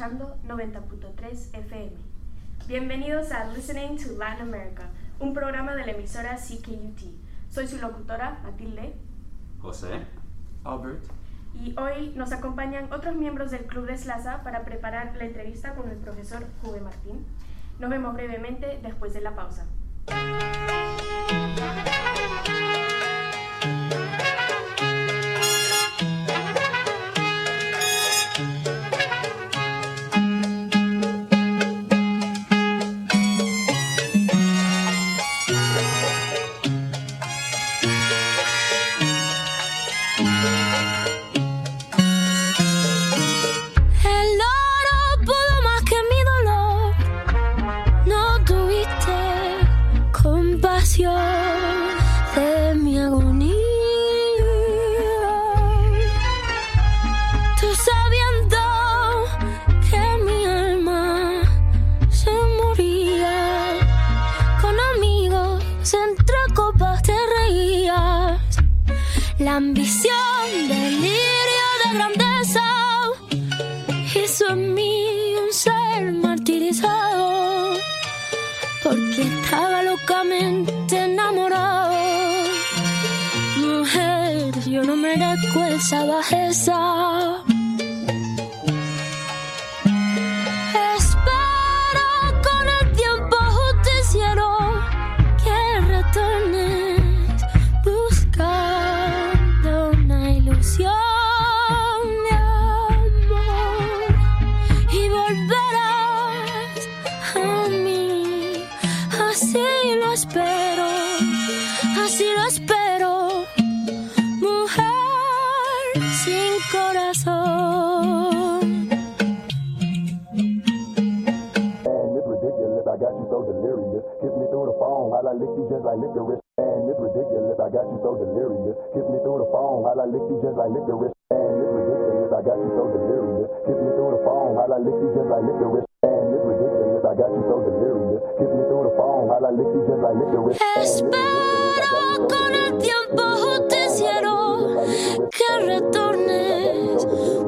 escuchando 90.3 FM. Bienvenidos a Listening to Latin America, un programa de la emisora CKUT. Soy su locutora, Matilde, José, Albert, y hoy nos acompañan otros miembros del Club de Slaza para preparar la entrevista con el profesor Juve Martín. Nos vemos brevemente después de la pausa. de mi agonía, tú sabiendo que mi alma se moría, con amigos entre copas te reías, la ambición, delirio de grandeza hizo en mí un ser martirizado, porque estaba locamente enamorado. Mujer, yo no merezco esa bajeza. Espero con el tiempo justiciero que retornes buscando una ilusión de amor y volverás a mí. Así lo espero, mujer sin corazón. And it's ridiculous, I got you so delirious. Kiss me through the phone while I lick you just like licorice. And it's ridiculous, I got you so delirious. Kiss me through the phone while I lick you just like licorice. And it's ridiculous, I got you so delirious. Kiss me through the phone while I lick you just like licorice. And it's ridiculous, I got you so delirious. Kiss me through the phone while I lick you just like licorice. Espero con el tiempo justiciero que retornes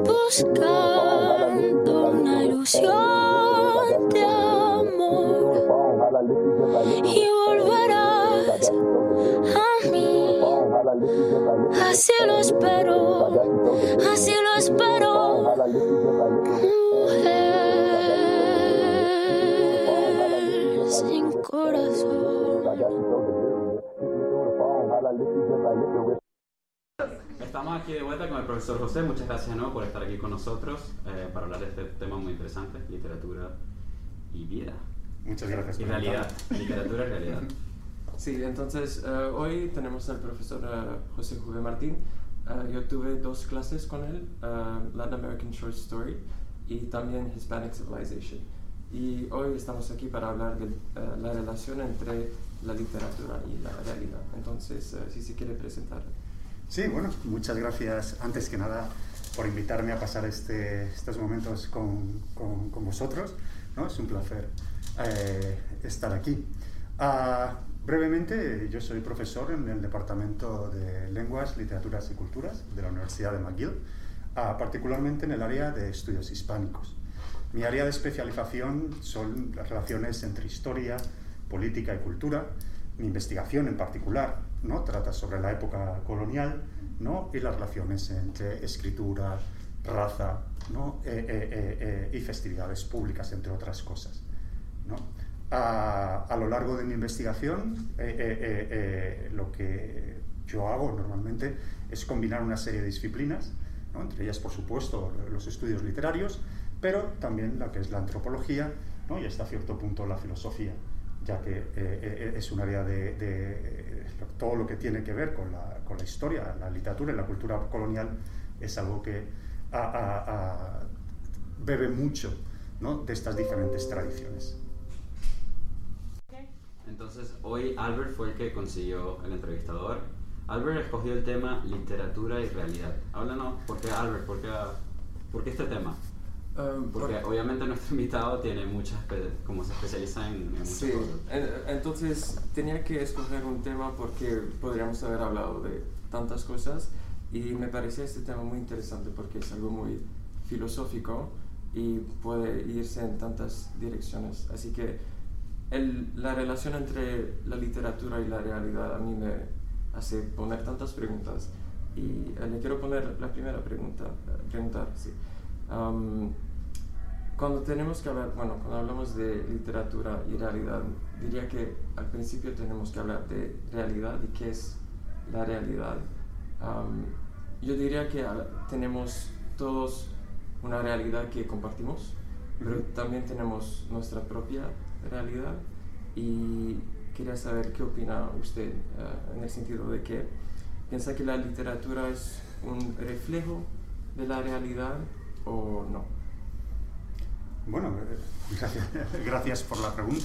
buscando una ilusión de amor y volverás a mí. Así lo espero, mujer sin corazón. estamos aquí de vuelta con el profesor José. Muchas gracias de nuevo por estar aquí con nosotros para hablar de este tema muy interesante, literatura y vida. Muchas gracias. Y realidad, literatura y realidad. Sí, entonces hoy tenemos al profesor José Juve Martín. Yo tuve 2 clases con él, Latin American Short Story y también Hispanic Civilization. Y hoy estamos aquí para hablar de la relación entre la literatura y la realidad. Entonces, si se quiere presentar. Sí, bueno, muchas gracias antes que nada por invitarme a pasar estos momentos con vosotros, ¿no? Es un placer estar aquí. Brevemente, yo soy profesor en el Departamento de Lenguas, Literaturas y Culturas de la Universidad de McGill, particularmente en el área de estudios hispánicos. Mi área de especialización son las relaciones entre historia, política y cultura. Mi investigación en particular, ¿no?, trata sobre la época colonial, ¿no?, y las relaciones entre escritura, raza, ¿no?, y festividades públicas, entre otras cosas, ¿no? A lo largo de mi investigación, lo que yo hago normalmente es combinar una serie de disciplinas, ¿no?, entre ellas, por supuesto, los estudios literarios, pero también la que es la antropología, ¿no?, y hasta cierto punto la filosofía, ya que es un área de todo lo que tiene que ver con la historia, la literatura y la cultura colonial, es algo que bebe mucho, ¿no?, de estas diferentes tradiciones. Entonces, hoy Albert fue el que consiguió el entrevistador. Albert escogió el tema literatura y realidad. Háblanos, ¿por qué Albert? ¿Por qué este tema? Porque obviamente nuestro invitado tiene como se especializa en muchas sí, cosas. Entonces tenía que escoger un tema porque podríamos haber hablado de tantas cosas y me parecía este tema muy interesante porque es algo muy filosófico y puede irse en tantas direcciones. Así que la relación entre la literatura y la realidad a mí me hace poner tantas preguntas. Y le quiero poner la primera preguntar, sí. Cuando tenemos que hablar, cuando hablamos de literatura y realidad, diría que al principio tenemos que hablar de realidad y qué es la realidad. Yo diría que tenemos todos una realidad que compartimos, pero también tenemos nuestra propia realidad, y quería saber qué opina usted en el sentido de que piensa que la literatura es un reflejo de la realidad o no. Bueno, gracias por la pregunta.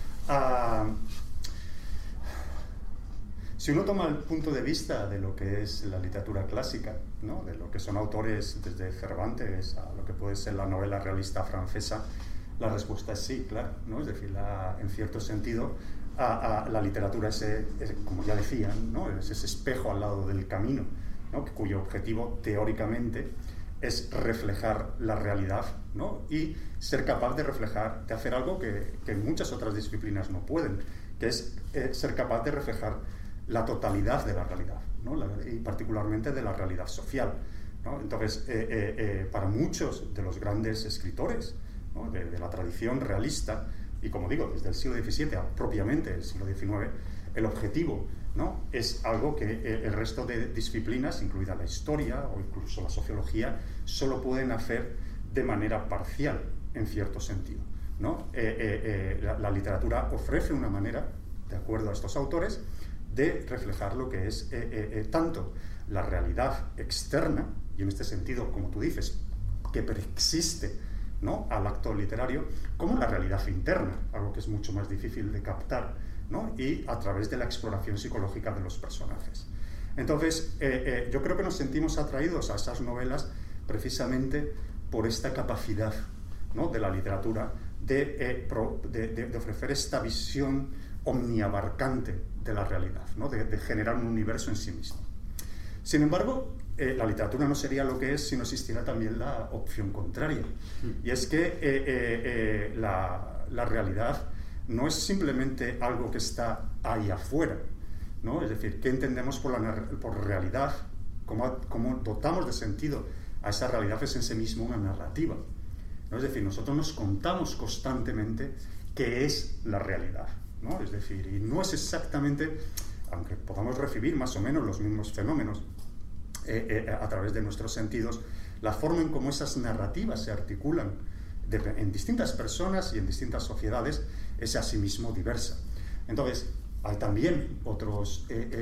Si uno toma el punto de vista de lo que es la literatura clásica, ¿no?, de lo que son autores desde Cervantes a lo que puede ser la novela realista francesa, la respuesta es sí, claro, ¿no? Es decir, en cierto sentido, la literatura es, como ya decían, ¿no?, es ese espejo al lado del camino, ¿no?, cuyo objetivo teóricamente es reflejar la realidad, ¿no?, y ser capaz de hacer algo que muchas otras disciplinas no pueden, que es ser capaz de reflejar la totalidad de la realidad, ¿no?, y particularmente de la realidad social, ¿no? Entonces, para muchos de los grandes escritores, ¿no?, de la tradición realista, y como digo, desde el siglo XVII a propiamente el siglo XIX, el objetivo, ¿no?, es algo que el resto de disciplinas, incluida la historia o incluso la sociología, solo pueden hacer de manera parcial, en cierto sentido, ¿no? La literatura ofrece una manera, de acuerdo a estos autores, de reflejar lo que es tanto la realidad externa, y en este sentido, como tú dices, que preexiste, ¿no?, al acto literario, como la realidad interna, algo que es mucho más difícil de captar, ¿no?, y a través de la exploración psicológica de los personajes. Entonces, yo creo que nos sentimos atraídos a esas novelas precisamente por esta capacidad, ¿no?, de la literatura de ofrecer esta visión omniabarcante de la realidad, ¿no?, de generar un universo en sí mismo. Sin embargo, la literatura no sería lo que es si no existiera también la opción contraria, y es que la realidad no es simplemente algo que está ahí afuera, ¿no? Es decir, ¿qué entendemos por realidad? ¿Cómo dotamos de sentido a esa realidad? Es en sí mismo una narrativa, ¿no? Es decir, nosotros nos contamos constantemente qué es la realidad, ¿no? Es decir, y no es exactamente, aunque podamos recibir más o menos los mismos fenómenos a través de nuestros sentidos, la forma en cómo esas narrativas se articulan en distintas personas y en distintas sociedades es asimismo diversa. Entonces, hay también otras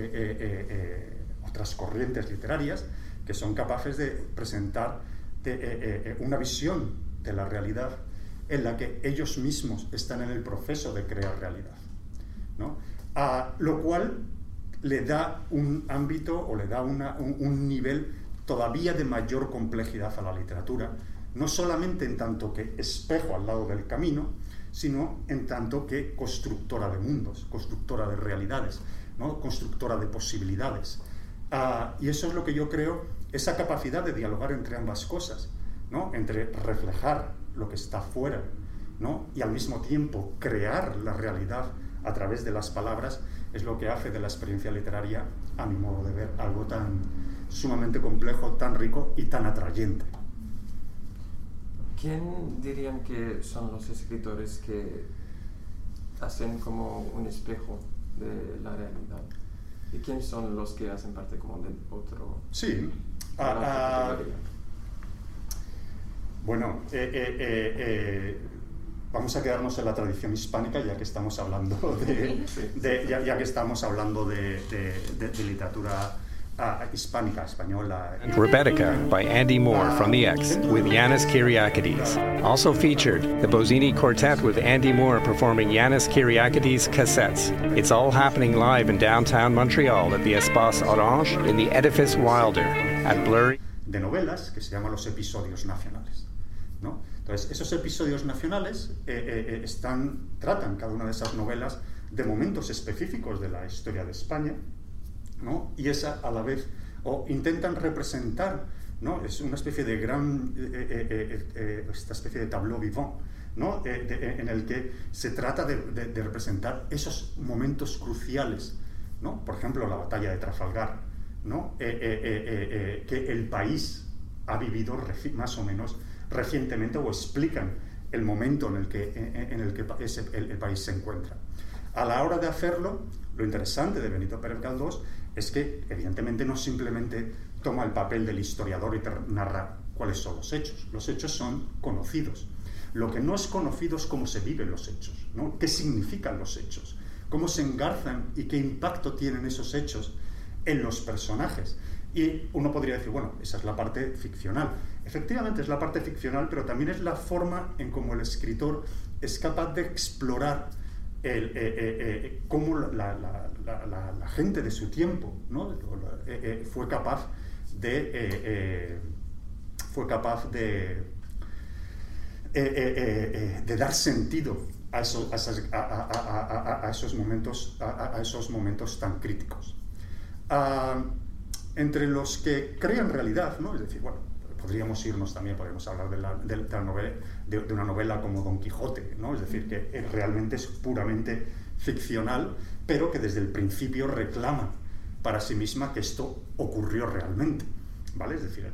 corrientes literarias que son capaces de presentar una visión de la realidad en la que ellos mismos están en el proceso de crear realidad, ¿no? Lo cual le da un ámbito o le da un nivel todavía de mayor complejidad a la literatura, no solamente en tanto que espejo al lado del camino, sino en tanto que constructora de mundos, constructora de realidades, ¿no?, constructora de posibilidades. Y eso es lo que yo creo, esa capacidad de dialogar entre ambas cosas, ¿no?, entre reflejar lo que está fuera, ¿no?, y al mismo tiempo crear la realidad a través de las palabras, es lo que hace de la experiencia literaria, a mi modo de ver, algo tan sumamente complejo, tan rico y tan atrayente. ¿Quién dirían que son los escritores que hacen como un espejo de la realidad? ¿Y quiénes son los que hacen parte como del otro? Sí. Bueno, vamos a quedarnos en la tradición hispánica, ya que estamos hablando de literatura hispánica, española. Rebecca by Andy Moore from The X with Yanis Kyriakides. Also featured, the Bosini Quartet with Andy Moore performing Yanis Kyriakides cassettes. It's all happening live in downtown Montreal at the Espace Orange in the Edifice Wilder at Blurry. De novelas que se llaman los episodios nacionales, ¿no? Entonces, esos episodios nacionales tratan cada una de esas novelas de momentos específicos de la historia de España, ¿no? Y esa a la vez, o intentan representar ¿no? Es una especie de esta especie de tableau vivant, ¿no? En el que se trata de representar esos momentos cruciales, ¿no? Por ejemplo, la batalla de Trafalgar, ¿no? Que el país ha vivido más o menos recientemente, o explican el momento en el que el país se encuentra. A la hora de hacerlo, lo interesante de Benito Pérez Galdós es que, evidentemente, no simplemente toma el papel del historiador y te narra cuáles son los hechos. Los hechos son conocidos. Lo que no es conocido es cómo se viven los hechos, ¿no? ¿Qué significan los hechos? ¿Cómo se engarzan y qué impacto tienen esos hechos en los personajes? Y uno podría decir, bueno, esa es la parte ficcional. Efectivamente es la parte ficcional, pero también es la forma en cómo el escritor es capaz de explorar cómo la gente de su tiempo, ¿no? Fue capaz de dar sentido a esos momentos tan críticos. Entre los que crean realidad, ¿no? Es decir, bueno, podríamos hablar de una novela como Don Quijote, ¿no? Es decir, que realmente es puramente ficcional, pero que desde el principio reclama para sí misma que esto ocurrió realmente, ¿vale? Es decir,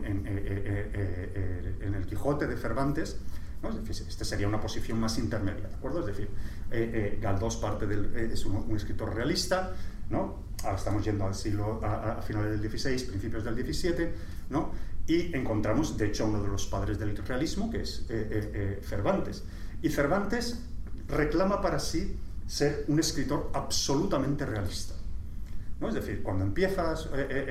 en el Quijote de Cervantes, ¿no? Es decir, esta sería una posición más intermedia, ¿de acuerdo? Es decir, Galdós es un escritor realista, ¿no? Ahora estamos yendo al siglo, a finales del XVI, principios del XVII, ¿no? Y encontramos, de hecho, a uno de los padres del realismo, que es Cervantes. Y Cervantes reclama para sí ser un escritor absolutamente realista, ¿no? Es decir, cuando empiezas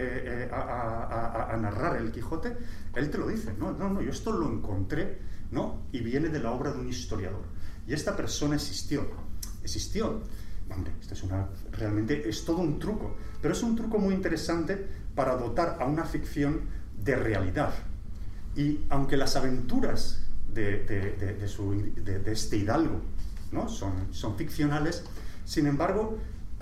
a narrar el Quijote, él te lo dice, no, yo esto lo encontré, ¿no? Y viene de la obra de un historiador. Y esta persona existió. Hombre, realmente es todo un truco, pero es un truco muy interesante para dotar a una ficción de realidad. Y aunque las aventuras de este hidalgo, ¿no? son ficcionales, sin embargo,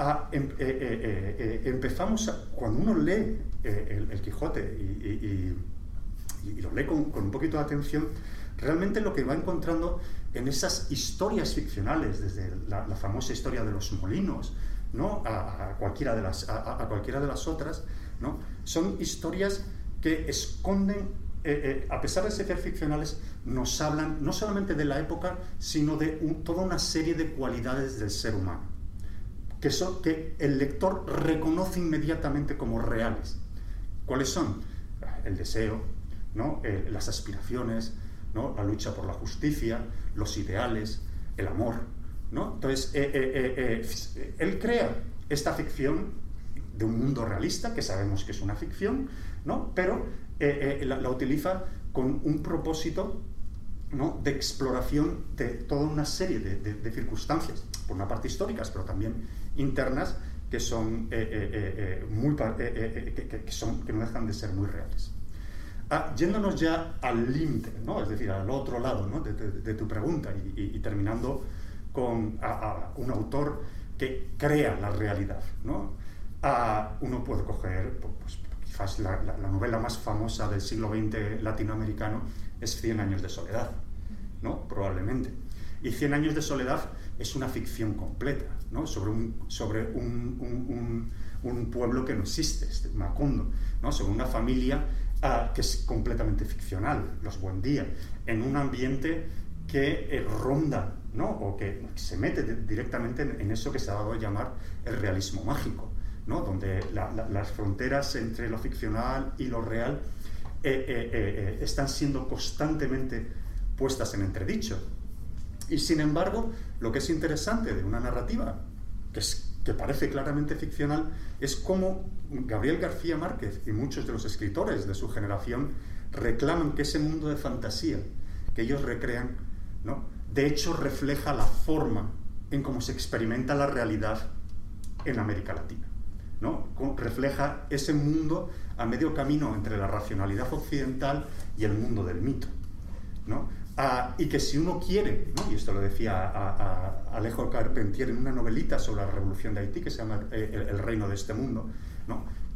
empezamos cuando uno lee el Quijote y lo lee con un poquito de atención, realmente lo que va encontrando en esas historias ficcionales, desde la famosa historia de los molinos, ¿no? a cualquiera de las otras, ¿no? Son historias que esconden, a pesar de ser ficcionales, nos hablan no solamente de la época, sino de toda una serie de cualidades del ser humano, que el lector reconoce inmediatamente como reales. ¿Cuáles son? El deseo, ¿no? Las aspiraciones, ¿no? La lucha por la justicia, los ideales, el amor, ¿no? Entonces, él crea esta ficción de un mundo realista, que sabemos que es una ficción, ¿no? Pero la utiliza con un propósito, ¿no? De exploración de toda una serie de circunstancias, por una parte históricas, pero también internas, que son que no dejan de ser muy reales. Yéndonos ya al límite, ¿no? Es decir, al otro lado, ¿no? de tu pregunta, y terminando con un autor que crea la realidad, ¿no? Uno puede coger, pues, quizás la novela más famosa del siglo XX latinoamericano es 100 años de soledad, ¿no? Probablemente. Y 100 años de soledad es una ficción completa, ¿no? Sobre un pueblo que no existe, Macondo, ¿no? Sobre una familia que es completamente ficcional, los Buendía, en un ambiente que ronda, ¿no? O que se mete directamente en eso que se ha dado a llamar el realismo mágico, ¿no? Donde las fronteras entre lo ficcional y lo real están siendo constantemente puestas en entredicho. Y sin embargo, lo que es interesante de una narrativa que parece claramente ficcional es cómo Gabriel García Márquez y muchos de los escritores de su generación reclaman que ese mundo de fantasía que ellos recrean, ¿no? De hecho refleja la forma en cómo se experimenta la realidad en América Latina, ¿no? Refleja ese mundo a medio camino entre la racionalidad occidental y el mundo del mito, ¿no? Y que si uno quiere, ¿no? Y esto lo decía a Alejo Carpentier en una novelita sobre la revolución de Haití que se llama El reino de este mundo, ¿no?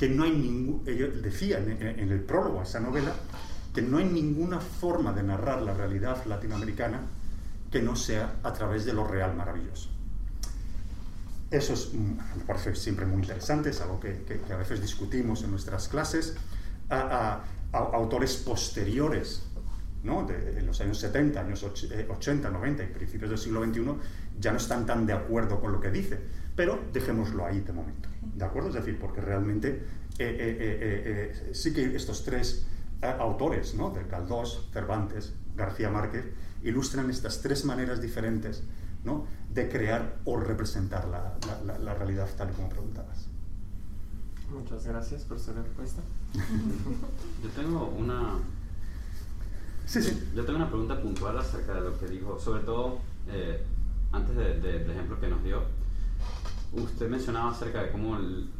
que no hay él decía en el prólogo a esa novela, que no hay ninguna forma de narrar la realidad latinoamericana que no sea a través de lo real maravilloso. Eso me parece siempre muy interesante, es algo que a veces discutimos en nuestras clases. Autores posteriores, ¿no?, en los años 70, años 80, 90 y principios del siglo XXI ya no están tan de acuerdo con lo que dice, pero dejémoslo ahí de momento, ¿de acuerdo? Es decir, porque realmente sí que estos tres autores, ¿no?, de Galdós, Cervantes, García Márquez, ilustran estas tres maneras diferentes, ¿no?, de crear o representar la realidad tal y como preguntabas. Muchas gracias por su respuesta. Yo tengo una... Sí. Yo tengo una pregunta puntual acerca de lo que dijo, sobre todo antes del ejemplo que nos dio. Usted mencionaba acerca de cómo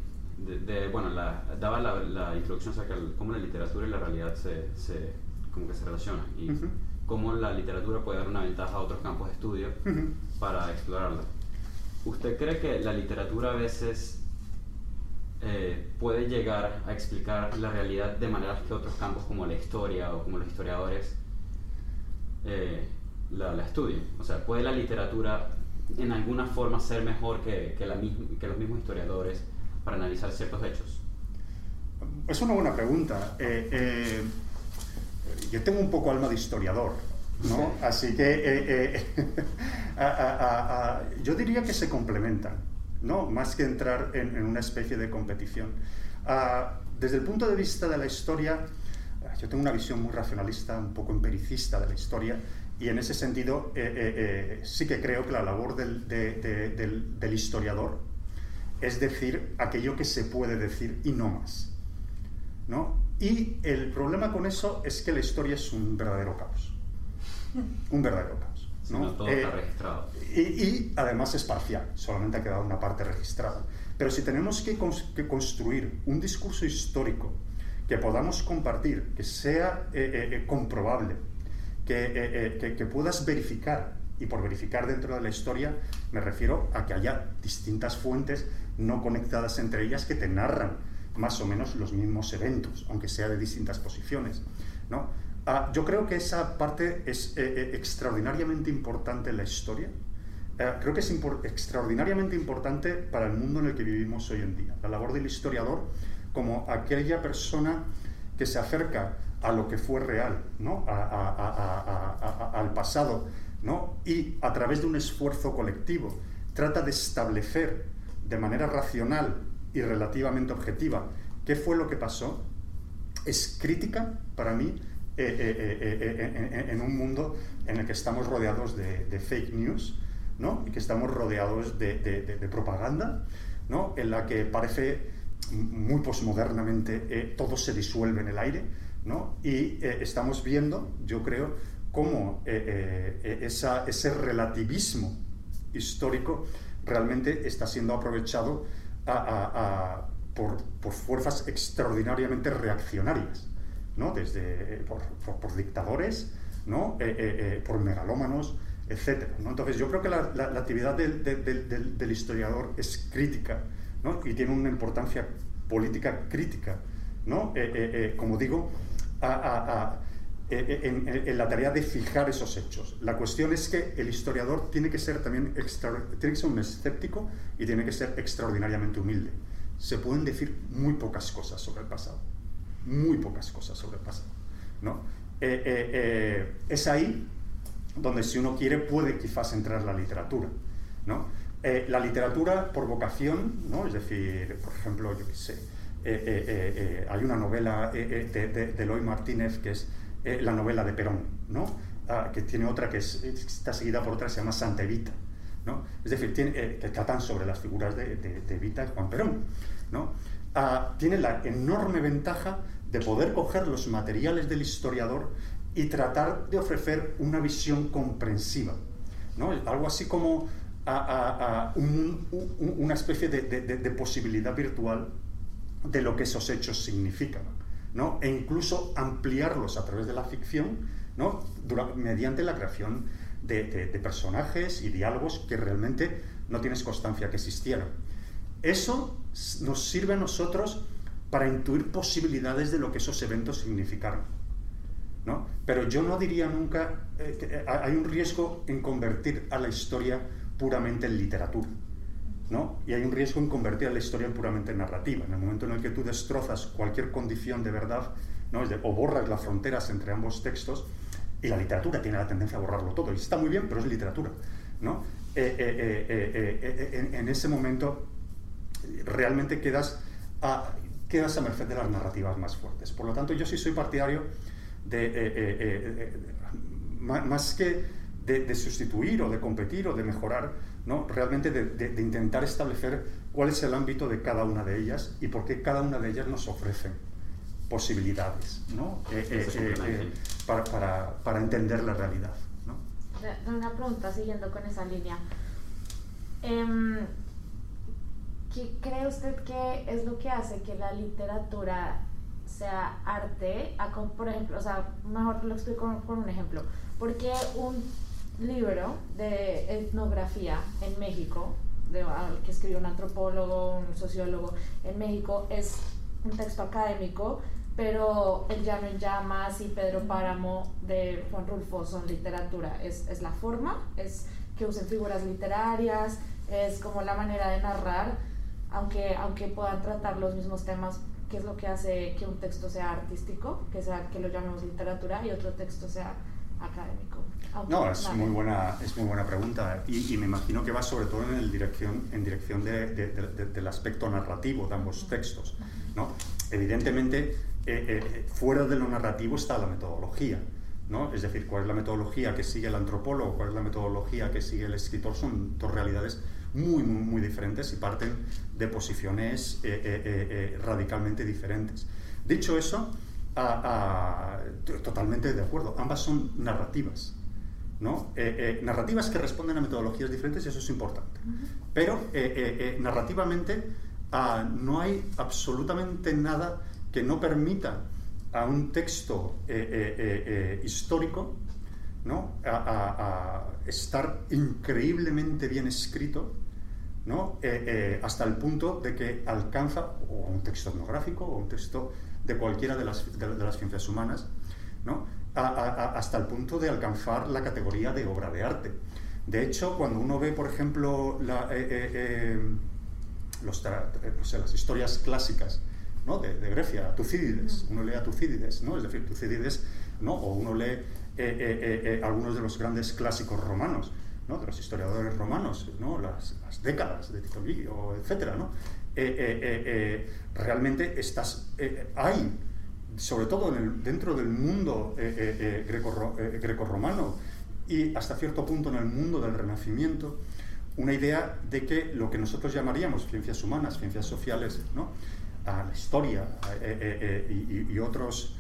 daba la introducción acerca de cómo la literatura y la realidad como que se relacionan y cómo la literatura puede dar una ventaja a otros campos de estudio para explorarla. ¿Usted cree que la literatura a veces puede llegar a explicar la realidad de maneras que otros campos como la historia o como los historiadores la estudian? O sea, ¿puede la literatura en alguna forma ser mejor que los mismos historiadores para analizar ciertos hechos? Es una buena pregunta. Yo tengo un poco alma de historiador, ¿no? Sí. Así que yo diría que se complementan, ¿no?, más que entrar en una especie de competición. Desde el punto de vista de la historia, yo tengo una visión muy racionalista, un poco empiricista de la historia, y en ese sentido sí que creo que la labor del historiador es decir aquello que se puede decir y no más, ¿no? Y el problema con eso es que la historia es un verdadero caos. Un verdadero caos, ¿no? No todo está registrado. Y además es parcial, solamente ha quedado una parte registrada. Pero si tenemos que construir un discurso histórico que podamos compartir, que sea comprobable, que puedas verificar, y por verificar dentro de la historia me refiero a que haya distintas fuentes no conectadas entre ellas que te narran más o menos los mismos eventos, aunque sea de distintas posiciones, ¿no? Yo creo que esa parte es extraordinariamente importante en la historia. Creo que es extraordinariamente importante para el mundo en el que vivimos hoy en día. La labor del historiador como aquella persona que se acerca a lo que fue real, ¿no?, al pasado, ¿no?, y a través de un esfuerzo colectivo trata de establecer de manera racional y relativamente objetiva qué fue lo que pasó, es crítica para mí en un mundo en el que estamos rodeados de fake news, ¿no?, y que estamos rodeados de propaganda, ¿no?, en la que parece muy posmodernamente todo se disuelve en el aire, ¿no?, y estamos viendo, yo creo, cómo ese relativismo histórico realmente está siendo aprovechado por fuerzas extraordinariamente reaccionarias, ¿no?, por dictadores, ¿no?, por megalómanos, etc., ¿no? Entonces yo creo que la actividad del historiador es crítica, ¿no?, y tiene una importancia política crítica, ¿no?, como digo, en la tarea de fijar esos hechos. La cuestión es que el historiador tiene que ser también tiene que ser un escéptico y tiene que ser extraordinariamente humilde. Se pueden decir muy pocas cosas sobre el pasado, muy pocas cosas sobre el pasado, ¿no? Es ahí donde, si uno quiere, puede quizás entrar la literatura, ¿no? La literatura por vocación, ¿no? Es decir, por ejemplo, yo qué sé, hay una novela de Eloy Martínez que es la novela de Perón, ¿no? Que tiene otra que está seguida por otra que se llama Santa Evita, ¿no? Es decir, que tratan sobre las figuras de Evita y Juan Perón, ¿no? Tiene la enorme ventaja de poder coger los materiales del historiador y tratar de ofrecer una visión comprensiva, ¿no? Algo así como una especie de posibilidad virtual de lo que esos hechos significan, ¿no? E incluso ampliarlos a través de la ficción, ¿no?, mediante la creación de personajes y diálogos que realmente no tienes constancia que existieran. Eso nos sirve a nosotros para intuir posibilidades de lo que esos eventos significaron, ¿no? Pero yo no diría nunca que hay un riesgo en convertir a la historia puramente en literatura, ¿no? Y hay un riesgo en convertir a la historia puramente en narrativa. En el momento en el que tú destrozas cualquier condición de verdad, ¿no? O borras las fronteras entre ambos textos, y la literatura tiene la tendencia a borrarlo todo, y está muy bien, pero es literatura, ¿no? En ese momento realmente quedas a merced de las narrativas más fuertes. Por lo tanto, yo sí soy partidario más que de sustituir o de competir o de mejorar, ¿no? Realmente de intentar establecer cuál es el ámbito de cada una de ellas y por qué cada una de ellas nos ofrece posibilidades, ¿no? Para entender la realidad, ¿no? Una pregunta siguiendo con esa línea. ¿Qué cree usted que es lo que hace que la literatura sea arte? Por ejemplo, o sea, mejor lo explico con un ejemplo. ¿Por qué un libro de etnografía en México, que escribe un antropólogo, un sociólogo en México, es un texto académico, pero El Llano en Llamas y Pedro Páramo de Juan Rulfo son literatura? ¿Es la forma? ¿Es que usen figuras literarias? ¿Es como la manera de narrar? Aunque puedan tratar los mismos temas, ¿qué es lo que hace que un texto sea artístico, que lo llamemos literatura, y otro texto sea académico? No, es muy buena pregunta, y me imagino que va sobre todo en dirección del aspecto narrativo de ambos textos, ¿no? Evidentemente, fuera de lo narrativo está la metodología, ¿no? Es decir, cuál es la metodología que sigue el antropólogo, cuál es la metodología que sigue el escritor, son dos realidades muy diferentes y parten de posiciones radicalmente diferentes. Dicho eso, totalmente de acuerdo, ambas son narrativas, ¿no? Narrativas que responden a metodologías diferentes, y eso es importante. Pero narrativamente no hay absolutamente nada que no permita a un texto histórico, ¿no? a estar increíblemente bien escrito, ¿no? Hasta el punto de que alcanza, o un texto etnográfico o un texto de cualquiera de las ciencias humanas, ¿no? Hasta el punto de alcanzar la categoría de obra de arte. De hecho, cuando uno ve, por ejemplo, las historias clásicas, ¿no? de Grecia, Tucídides, uno lee a Tucídides, ¿no? Es decir, Tucídides, ¿no? O uno lee algunos de los grandes clásicos romanos, ¿no? De los historiadores romanos, ¿no? Las décadas de Tito Livio, etcétera, ¿no? Realmente hay, sobre todo dentro del mundo grecorromano y hasta cierto punto en el mundo del Renacimiento, una idea de que lo que nosotros llamaríamos ciencias humanas, ciencias sociales, ¿no? La historia y otras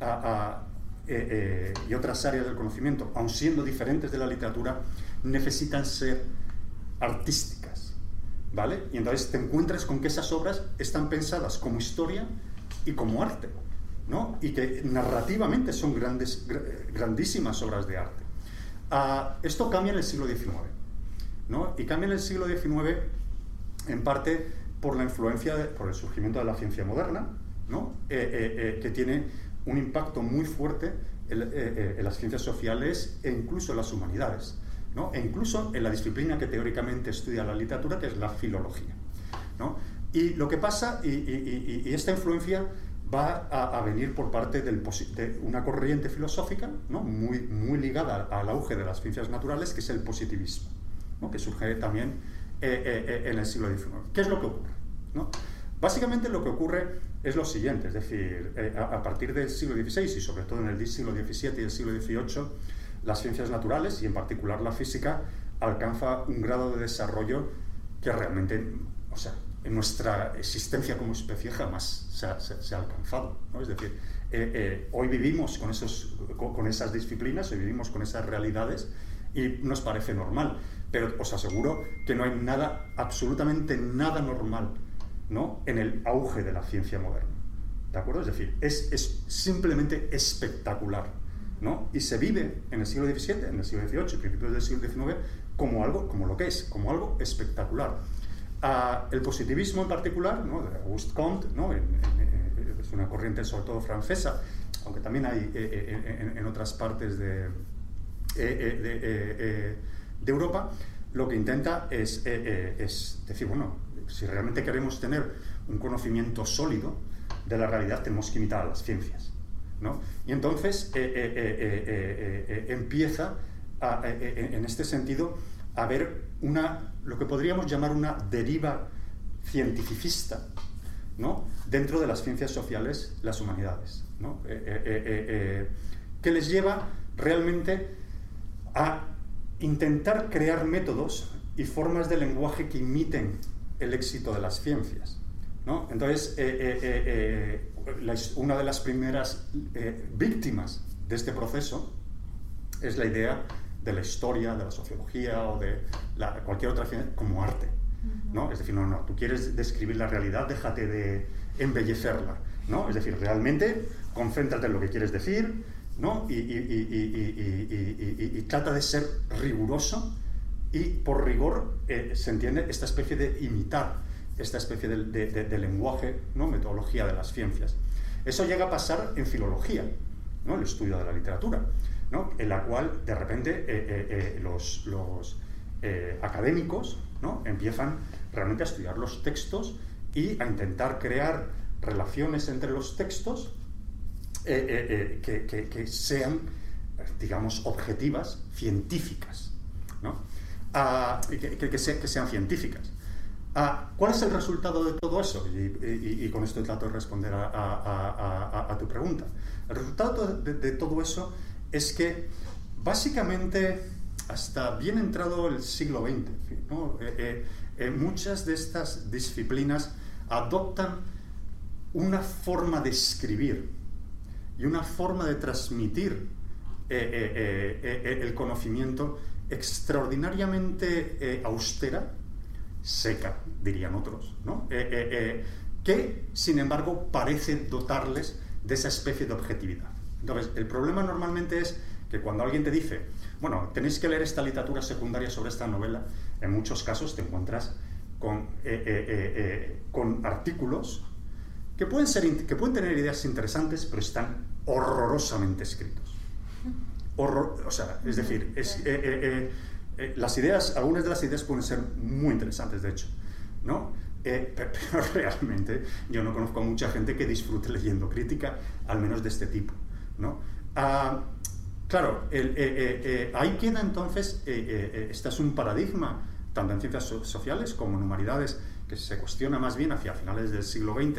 áreas del conocimiento, aun siendo diferentes de la literatura, necesitan ser artísticas, ¿vale? Y entonces te encuentras con que esas obras están pensadas como historia y como arte, ¿no? Y que narrativamente son grandísimas obras de arte. Esto cambia en el siglo XIX, ¿no? Y cambia en el siglo XIX en parte por la influencia, por el surgimiento de la ciencia moderna, ¿no? Que tiene un impacto muy fuerte en las ciencias sociales e incluso en las humanidades, ¿no? E incluso en la disciplina que teóricamente estudia la literatura, que es la filología, ¿no? Y lo que pasa, y esta influencia va a venir por parte de una corriente filosófica, ¿no? muy ligada al auge de las ciencias naturales, que es el positivismo, ¿no? Que surge también en el siglo XIX. ¿Qué es lo que ocurre, ¿no? Básicamente lo que ocurre es lo siguiente, es decir, a partir del siglo XVI y sobre todo en el siglo XVII y el siglo XVIII, las ciencias naturales, y en particular la física, alcanza un grado de desarrollo que realmente, o sea, en nuestra existencia como especie jamás se ha alcanzado, ¿no? Es decir, hoy vivimos con esas disciplinas, hoy vivimos con esas realidades y nos parece normal, pero os aseguro que no hay nada, absolutamente nada normal, ¿no? En el auge de la ciencia moderna, ¿de acuerdo? Es decir, es simplemente espectacular, ¿no? Y se vive en el siglo XVII, en el siglo XVIII, principios del siglo XIX, como algo espectacular. El positivismo en particular, ¿no? De Auguste Comte, ¿no? es una corriente sobre todo francesa, aunque también hay en otras partes de Europa, lo que intenta es decir, bueno, si realmente queremos tener un conocimiento sólido de la realidad, tenemos que imitar a las ciencias, ¿no? Y entonces empieza en este sentido a haber lo que podríamos llamar una deriva cientificista, ¿no?, dentro de las ciencias sociales, las humanidades, ¿no?, que les lleva realmente a intentar crear métodos y formas de lenguaje que imiten el éxito de las ciencias, ¿no? Entonces, una de las primeras víctimas de este proceso es la idea de la historia, de la sociología o de cualquier otra ciencia como arte, ¿no? Es decir, no, tú quieres describir la realidad, déjate de embellecerla, ¿no? Es decir, realmente concéntrate en lo que quieres decir, ¿no? Y trata de ser riguroso, y por rigor se entiende esta especie de imitar, esta especie de lenguaje, ¿no?, metodología de las ciencias. Eso llega a pasar en filología, ¿no?, el estudio de la literatura, ¿no?, en la cual de repente los académicos, ¿no?, empiezan realmente a estudiar los textos y a intentar crear relaciones entre los textos que sean, digamos, objetivas, científicas, ¿no? Que sean científicas. ¿Cuál es el resultado de todo eso? Y con esto trato de responder a tu pregunta. El resultado de todo eso es que, básicamente, hasta bien entrado el siglo XX, ¿no?, muchas de estas disciplinas adoptan una forma de escribir y una forma de transmitir el conocimiento extraordinariamente austera, seca, dirían otros, ¿no?, que, sin embargo, parece dotarles de esa especie de objetividad. Entonces, el problema normalmente es que cuando alguien te dice, bueno, tenéis que leer esta literatura secundaria sobre esta novela, en muchos casos te encuentras con artículos que pueden tener ideas interesantes, pero están horrorosamente escritos. O sea, es decir, las ideas, algunas de las ideas pueden ser muy interesantes, de hecho, ¿no? Pero realmente yo no conozco a mucha gente que disfrute leyendo crítica, al menos de este tipo, ¿no? Claro, ahí queda entonces, este es un paradigma, tanto en ciencias sociales como en humanidades, que se cuestiona más bien hacia finales del siglo XX,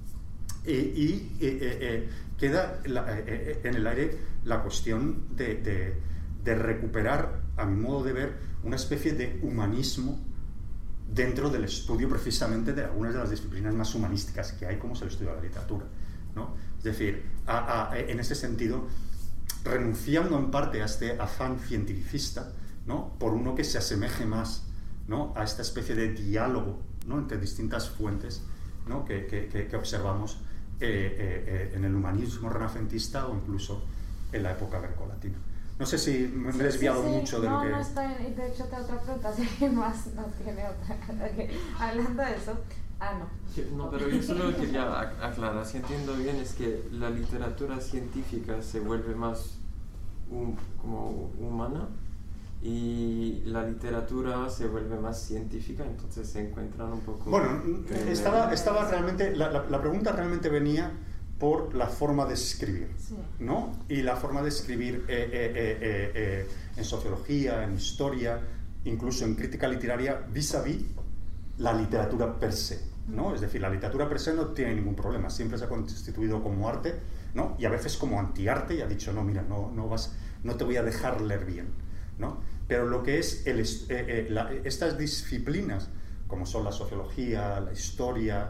queda en el aire la cuestión de recuperar, a mi modo de ver, una especie de humanismo dentro del estudio precisamente de algunas de las disciplinas más humanísticas que hay, como es el estudio de la literatura, ¿no? Es decir, en ese sentido, renunciando en parte a este afán cientificista, ¿no?, por uno que se asemeje más, ¿no?, a esta especie de diálogo, ¿no?, entre distintas fuentes, ¿no?, que observamos en el humanismo renacentista o incluso en la época grecolatina. No sé si me he desviado mucho de lo que... No, está bien. Y de hecho, te otra pregunta, si alguien más no tiene otra. Okay. Hablando de eso... no. No, pero yo solo quería aclarar, si entiendo bien, es que la literatura científica se vuelve más como humana y la literatura se vuelve más científica, entonces se encuentran un poco... Bueno, estaba realmente... La pregunta realmente venía por la forma de escribir, sí, ¿no? Y la forma de escribir en sociología, en historia, incluso en crítica literaria, vis-a-vis la literatura per se, ¿no? Es decir, la literatura per se no tiene ningún problema, siempre se ha constituido como arte, ¿no?, y a veces como antiarte, y ha dicho, no, mira, no te voy a dejar leer bien, ¿no? Pero lo que es estas disciplinas, como son la sociología, la historia,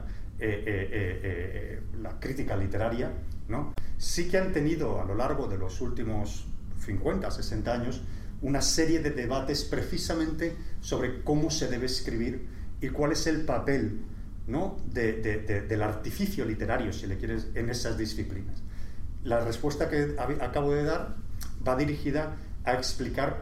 la crítica literaria, ¿no?, sí que han tenido a lo largo de los últimos 50, 60 años una serie de debates precisamente sobre cómo se debe escribir y cuál es el papel, ¿no?, del artificio literario, si le quieres, en esas disciplinas. La respuesta que acabo de dar va dirigida a explicar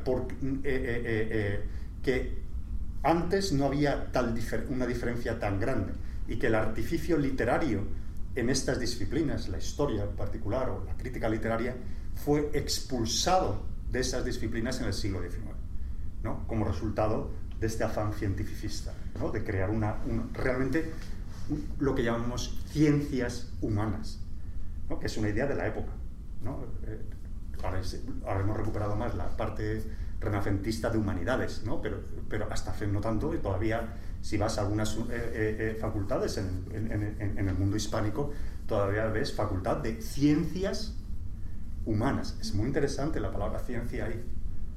que antes no había una diferencia tan grande y que el artificio literario en estas disciplinas, la historia en particular o la crítica literaria, fue expulsado de esas disciplinas en el siglo XIX, ¿no? Como resultado de este afán cientificista, ¿no? De crear realmente lo que llamamos ciencias humanas, ¿no? Que es una idea de la época, ¿no? Ahora hemos recuperado más la parte renacentista de humanidades, ¿no? Pero hasta hace no tanto, y todavía si vas a algunas facultades en el mundo hispánico, todavía ves facultad de ciencias humanas. Es muy interesante la palabra ciencia ahí.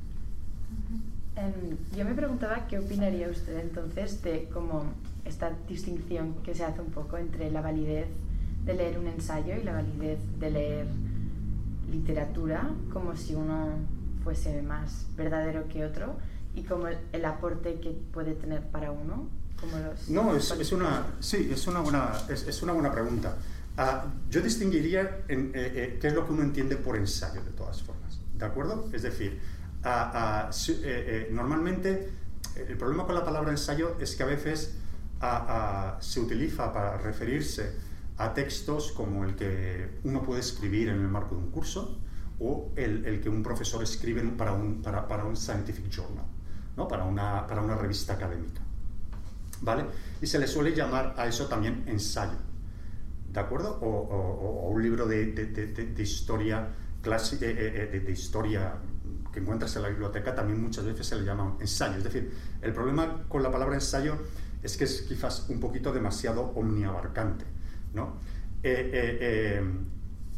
Yo me preguntaba qué opinaría usted entonces de como esta distinción que se hace un poco entre la validez de leer un ensayo y la validez de leer literatura, como si uno fuese más verdadero que otro, y como el aporte que puede tener para uno. No, es una buena pregunta. Yo distinguiría qué es lo que uno entiende por ensayo, de todas formas, ¿de acuerdo? Es decir, normalmente el problema con la palabra ensayo es que a veces se utiliza para referirse a textos como el que uno puede escribir en el marco de un curso o el que un profesor escribe para un scientific journal, ¿no? para una revista académica, ¿vale? Y se le suele llamar a eso también ensayo, ¿de acuerdo? O un libro de historia clásica, de historia que encuentras en la biblioteca, también muchas veces se le llama ensayo. Es decir, el problema con la palabra ensayo es que es quizás un poquito demasiado omniabarcante, ¿no? En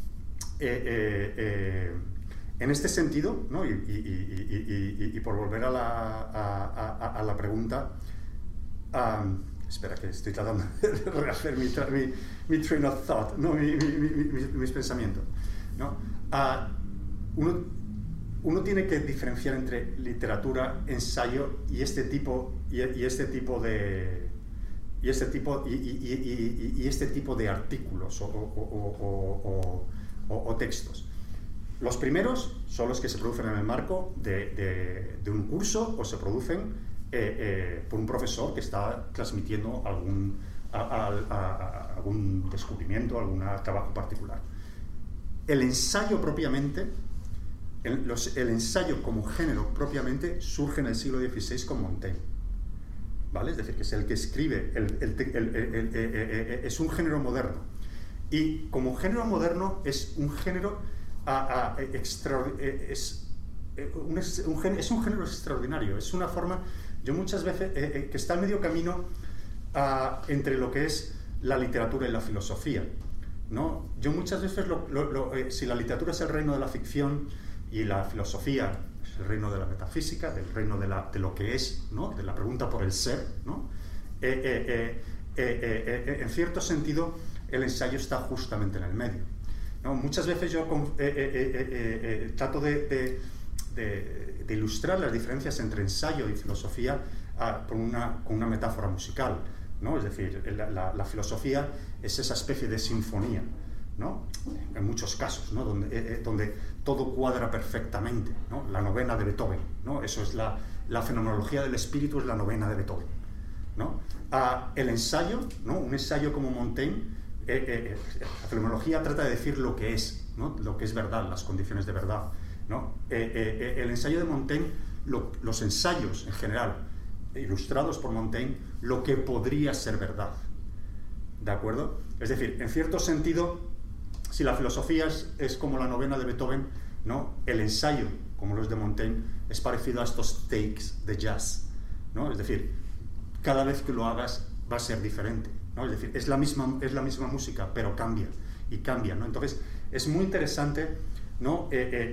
este sentido, ¿no? y por volver a la pregunta, espera, que estoy tratando de rehacer mi train of thought, ¿no? mis pensamientos, ¿no? Uno tiene que diferenciar entre literatura, ensayo y este tipo de artículos o textos. Los primeros son los que se producen en el marco de un curso o se producen por un profesor que está transmitiendo algún descubrimiento, algún trabajo particular. El ensayo propiamente, el ensayo como género propiamente surge en el siglo XVI con Montaigne, ¿vale? Es decir, que es el que escribe, es un género moderno. Y como género moderno es un género es un género extraordinario, es una forma, yo muchas veces, que está en medio camino entre lo que es la literatura y la filosofía, ¿no? Yo muchas veces, si la literatura es el reino de la ficción y la filosofía es el reino de la metafísica, del reino de lo que es, ¿no? De la pregunta por el ser, ¿no? En cierto sentido, el ensayo está justamente en el medio, ¿no? Muchas veces yo trato de ilustrar las diferencias entre ensayo y filosofía con una metáfora musical, ¿no? Es decir, la filosofía es esa especie de sinfonía, ¿no? En muchos casos, ¿no? Donde todo cuadra perfectamente, ¿no? La novena de Beethoven, ¿no? Eso es la fenomenología del espíritu, es la novena de Beethoven, ¿no? El ensayo, ¿no? Un ensayo como Montaigne, la fenomenología trata de decir lo que es, ¿no? Lo que es verdad, las condiciones de verdad, ¿no? El ensayo de Montaigne, los ensayos en general, ilustrados por Montaigne, lo que podría ser verdad, ¿de acuerdo? Es decir, en cierto sentido, si la filosofía es como la novena de Beethoven, ¿no? El ensayo, como los de Montaigne, es parecido a estos takes de jazz, ¿no? Es decir, cada vez que lo hagas va a ser diferente, ¿no? Es decir, es la misma música, pero cambia y cambia, ¿no? Entonces, es muy interesante, ¿no?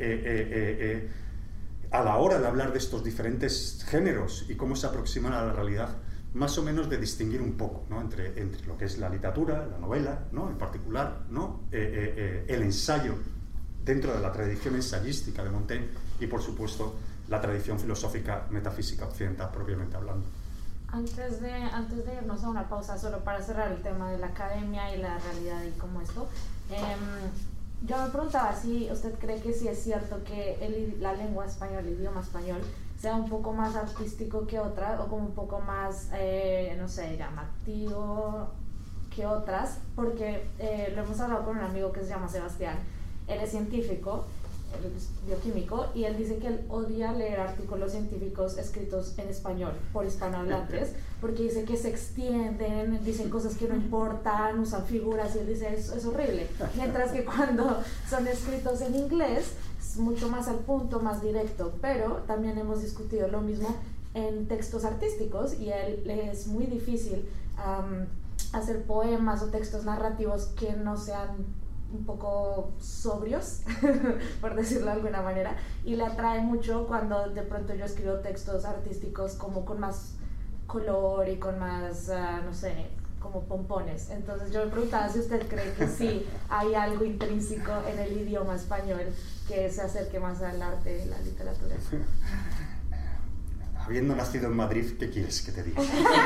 A la hora de hablar de estos diferentes géneros y cómo se aproximan a la realidad, más o menos de distinguir un poco, ¿no? entre lo que es la literatura, la novela, ¿no? En particular, ¿no? El ensayo dentro de la tradición ensayística de Montaigne y, por supuesto, la tradición filosófica metafísica occidental propiamente hablando. Antes de irnos a una pausa, solo para cerrar el tema de la academia y la realidad y cómo esto, yo me preguntaba si usted cree que sí es cierto que la lengua española, el idioma español, sea un poco más artístico que otra, o como un poco más, no sé, llamativo que otras, porque lo hemos hablado con un amigo que se llama Sebastián. Él es científico, él es bioquímico, y él dice que él odia leer artículos científicos escritos en español por hispanohablantes, porque dice que se extienden, dicen cosas que no importan, usan figuras, y él dice es horrible. Mientras que cuando son escritos en inglés es mucho más al punto, más directo. Pero también hemos discutido lo mismo en textos artísticos, y a él le es muy difícil hacer poemas o textos narrativos que no sean un poco sobrios, por decirlo de alguna manera, y le atrae mucho cuando de pronto yo escribo textos artísticos como con más color y con más, no sé, como pompones. Entonces yo me preguntaba si usted cree que sí hay algo intrínseco en el idioma español que se acerque más al arte y la literatura. Habiendo nacido en Madrid, ¿qué quieres que te diga?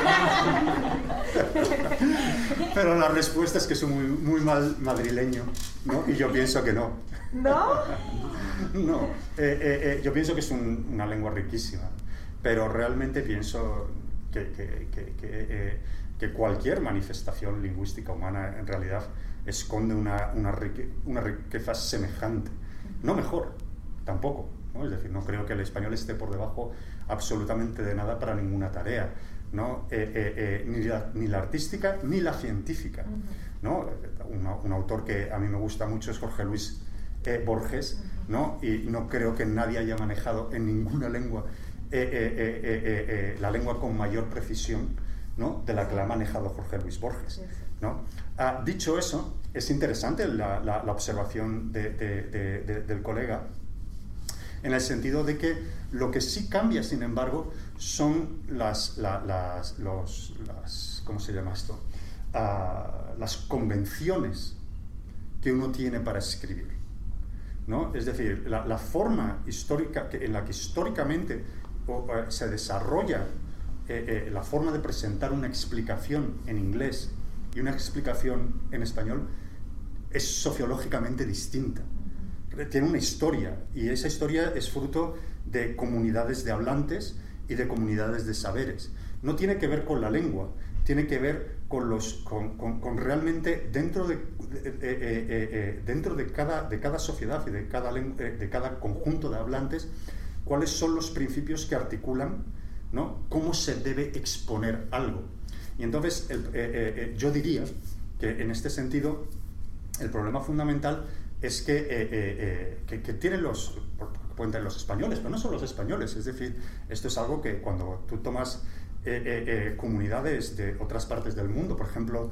Pero la respuesta es que soy muy mal madrileño, ¿no? Y yo pienso que no. ¿No? No. Yo pienso que es una lengua riquísima, pero realmente pienso que cualquier manifestación lingüística humana en realidad esconde una riqueza semejante. No mejor, tampoco, ¿no? Es decir, no creo que el español esté por debajo absolutamente de nada para ninguna tarea, ¿no? Ni la artística ni la científica, ¿no? Un autor que a mí me gusta mucho es Jorge Luis Borges, ¿no? Y no creo que nadie haya manejado en ninguna lengua la lengua con mayor precisión, ¿no? De la que la ha manejado Jorge Luis Borges, ¿no? Dicho eso, es interesante la observación del colega, en el sentido de que lo que sí cambia, sin embargo, son ¿cómo se llama esto? Las convenciones que uno tiene para escribir, ¿no? Es decir, la forma histórica en la que históricamente se desarrolla la forma de presentar una explicación en inglés y una explicación en español es sociológicamente distinta. Tiene una historia, y esa historia es fruto de comunidades de hablantes y de comunidades de saberes. No tiene que ver con la lengua, tiene que ver con realmente dentro de cada sociedad y de cada conjunto de hablantes, cuáles son los principios que articulan, ¿no?, cómo se debe exponer algo. Y entonces yo diría que en este sentido el problema fundamental es que tienen pueden tener los españoles, pero no son los españoles. Es decir, esto es algo que cuando tú tomas comunidades de otras partes del mundo, por ejemplo,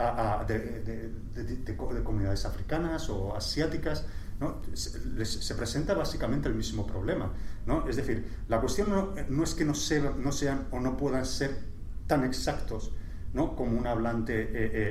de comunidades africanas o asiáticas, ¿no?, se presenta básicamente el mismo problema, ¿no? Es decir, la cuestión no es que no sean o no puedan ser tan exactos, ¿no?, como un hablante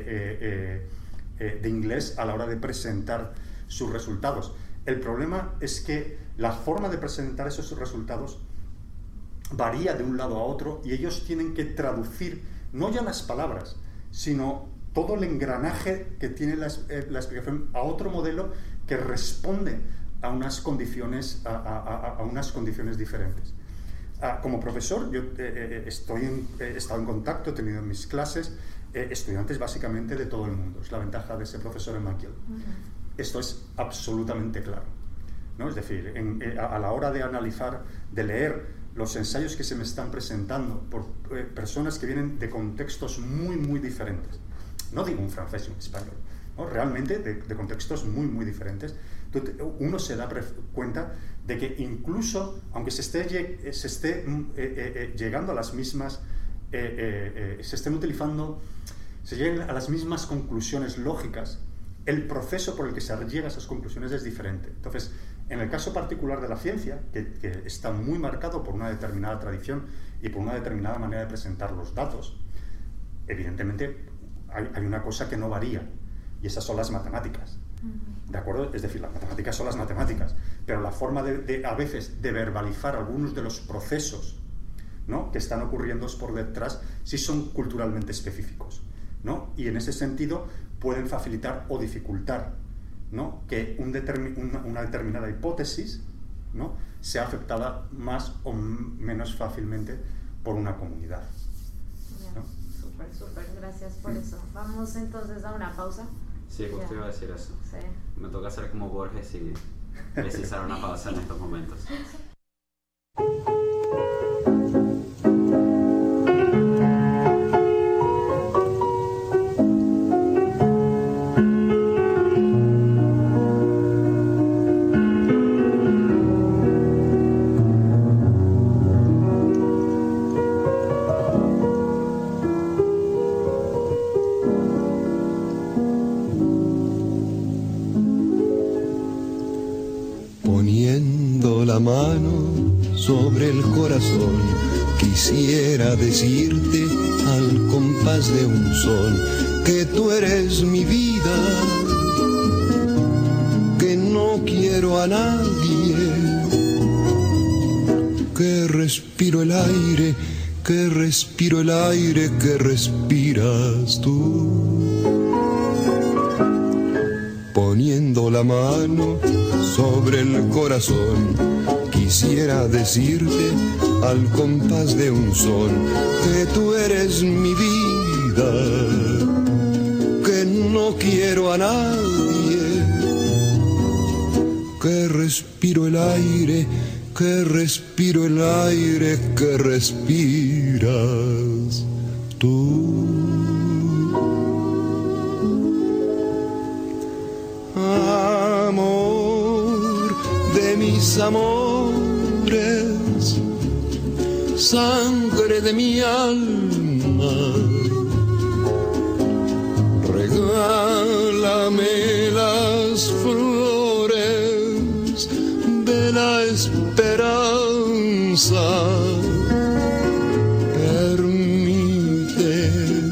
de inglés a la hora de presentar sus resultados. El problema es que la forma de presentar esos resultados varía de un lado a otro, y ellos tienen que traducir no ya las palabras, sino todo el engranaje que tiene la explicación a otro modelo que responde a unas condiciones, a unas condiciones diferentes. Como profesor, yo he estado en contacto, he tenido en mis clases estudiantes básicamente de todo el mundo. Es la ventaja de ser profesor en McGill. Esto es absolutamente claro, ¿no? Es decir, a la hora de analizar, de leer los ensayos que se me están presentando por personas que vienen de contextos muy diferentes, no digo un francés y un español, ¿no?, realmente de contextos muy diferentes, uno se da cuenta de que incluso, aunque se esté llegando a las mismas, se lleguen a las mismas conclusiones lógicas, el proceso por el que se llega a esas conclusiones es diferente. Entonces, en el caso particular de la ciencia, que está muy marcado por una determinada tradición y por una determinada manera de presentar los datos, evidentemente hay una cosa que no varía, y esas son las matemáticas. ¿De acuerdo? Es decir, las matemáticas son las matemáticas, pero la forma a veces de verbalizar algunos de los procesos, ¿no?, que están ocurriendo por detrás sí son culturalmente específicos, ¿no? Y en ese sentido pueden facilitar o dificultar, ¿no?, que una determinada hipótesis, ¿no?, sea aceptada más o menos fácilmente por una comunidad, ¿no? Súper, gracias por eso. Vamos entonces a una pausa. Sí, justo iba a decir eso. Sí. Me toca hacer como Borges y precisar una pausa en estos momentos. Poniendo la mano sobre el corazón, quisiera decirte al compás de un son que tú eres mi vida, que no quiero a nadie, que respiro el aire, que respiro el aire que respiras tú. Poniendo la mano sobre el corazón, quisiera decirte al compás de un son que tú eres mi vida, que no quiero a nadie, que respiro el aire, que respiro el aire que respiras tú. Amor de mis amores, sangre de mi alma, regálame las flores de la esperanza. Permite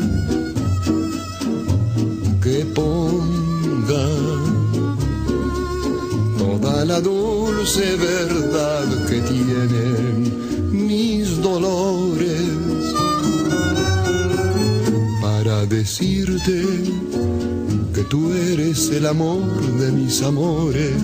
que ponga toda la dulce verdad que tienen mis dolores para decirte que tú eres el amor de mis amores.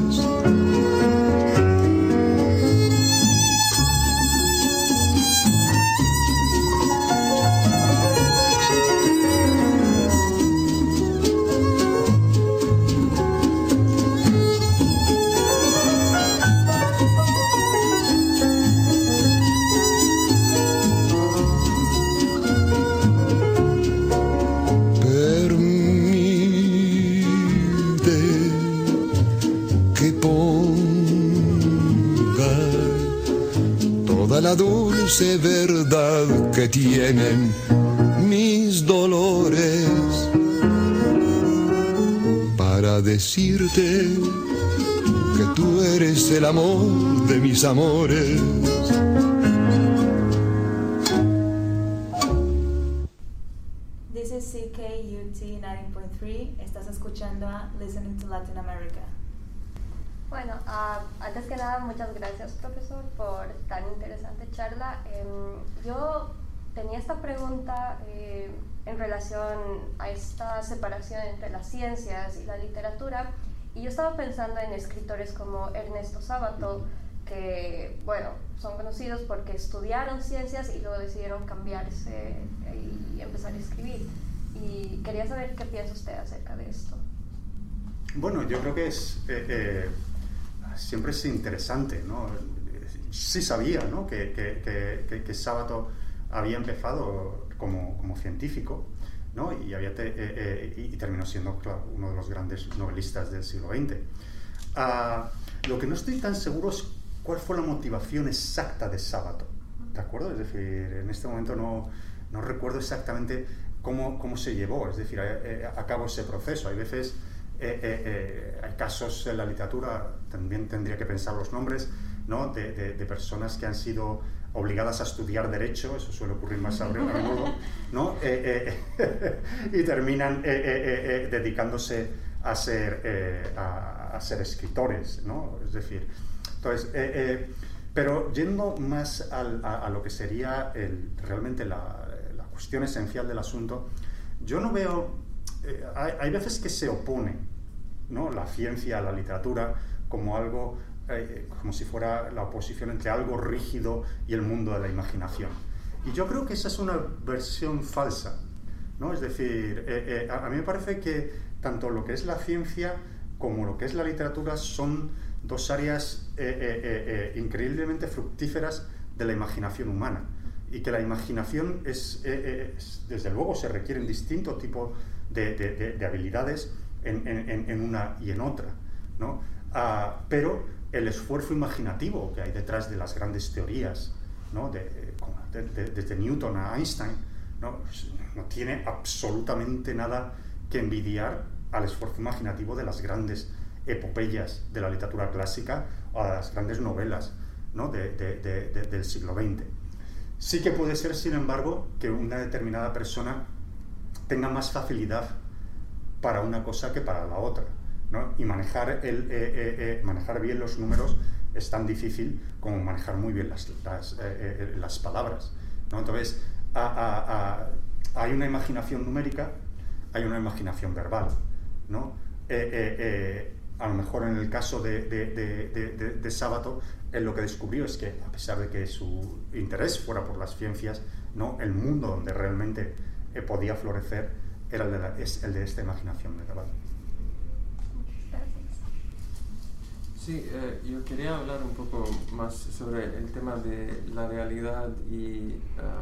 La dulce verdad que tienen mis dolores para decirte que tú eres el amor de mis amores. This is CKUT 90.3. Estás escuchando a Listening to Latin America. Bueno, antes que nada, muchas gracias, profesor, por tan interesante charla. Yo tenía esta pregunta en relación a esta separación entre las ciencias y la literatura, y yo estaba pensando en escritores como Ernesto Sábato, que, bueno, son conocidos porque estudiaron ciencias y luego decidieron cambiarse y empezar a escribir. Y quería saber qué piensa usted acerca de esto. Bueno, yo creo que siempre es interesante, ¿no? Sí sabía, ¿no?, que Sábato había empezado como científico, ¿no?, y terminó siendo, claro, uno de los grandes novelistas del siglo XX. Lo que no estoy tan seguro es cuál fue la motivación exacta de Sábato, ¿de acuerdo? Es decir, en este momento no recuerdo exactamente cómo se llevó, es decir, a cabo ese proceso. Hay veces... hay casos en la literatura, también tendría que pensar los nombres, ¿no?, de personas que han sido obligadas a estudiar Derecho, eso suele ocurrir más a menudo, ¿no? Y terminan dedicándose a ser escritores, ¿no? Es decir, entonces, pero yendo más a lo que sería realmente la cuestión esencial del asunto, yo no veo... hay veces que se opone, ¿no?, la ciencia a la literatura como algo, como si fuera la oposición entre algo rígido y el mundo de la imaginación. Y yo creo que esa es una versión falsa, ¿no? Es decir, a mí me parece que tanto lo que es la ciencia como lo que es la literatura son dos áreas increíblemente fructíferas de la imaginación humana, y que la imaginación desde luego se requieren distintos tipos de habilidades en una y en otra, ¿no? Pero el esfuerzo imaginativo que hay detrás de las grandes teorías, ¿no? Desde Newton a Einstein, ¿no? No tiene absolutamente nada que envidiar al esfuerzo imaginativo de las grandes epopeyas de la literatura clásica o a las grandes novelas, ¿no? del siglo XX. Sí que puede ser, sin embargo, que una determinada persona tenga más facilidad para una cosa que para la otra, ¿no? Y manejar bien los números es tan difícil como manejar muy bien las palabras, ¿no? Entonces, hay una imaginación numérica, hay una imaginación verbal, ¿no? A lo mejor en el caso de Sábato, él lo que descubrió es que, a pesar de que su interés fuera por las ciencias, ¿no? El mundo donde realmente podía florecer era el de esta imaginación verbal. Sí, yo quería hablar un poco más sobre el tema de la realidad y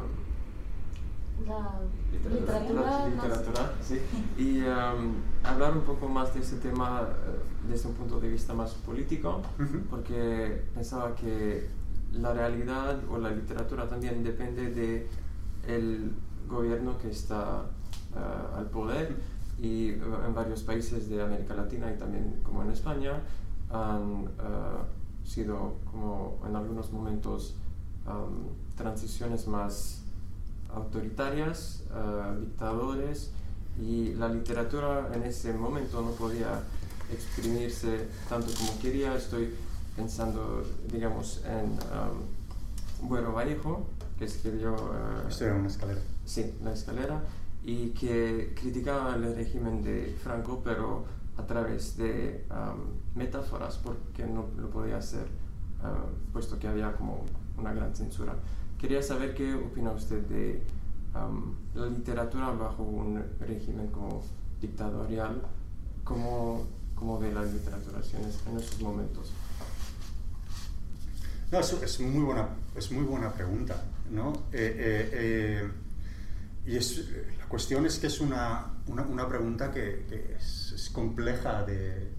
la literatura, sí. Y hablar un poco más de ese tema desde un punto de vista más político, porque pensaba que la realidad o la literatura también depende del gobierno que está al poder, y en varios países de América Latina y también como en España han sido como en algunos momentos transiciones más autoritarias, dictadores, y la literatura en ese momento no podía exprimirse tanto como quería. Estoy pensando, digamos, en Bueno Vallejo, que escribió... Estoy en Una escalera. Sí, La escalera, y que criticaba el régimen de Franco, pero a través de metáforas, porque no lo podía hacer, puesto que había como una gran censura. Quería saber qué opina usted de la literatura bajo un régimen como dictatorial. ¿Cómo ve la literatura en esos momentos? No, es muy buena pregunta, ¿no? Y la cuestión es que es una pregunta que es compleja de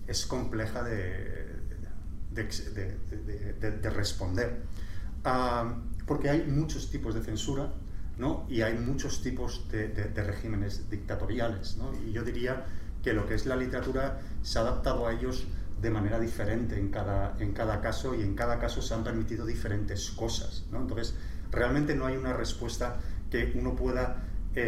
responder, porque hay muchos tipos de censura, ¿no? Y hay muchos tipos de regímenes dictatoriales, ¿no? Y yo diría que lo que es la literatura se ha adaptado a ellos de manera diferente en cada caso, y en cada caso se han permitido diferentes cosas, ¿no? Entonces, realmente no hay una respuesta que uno pueda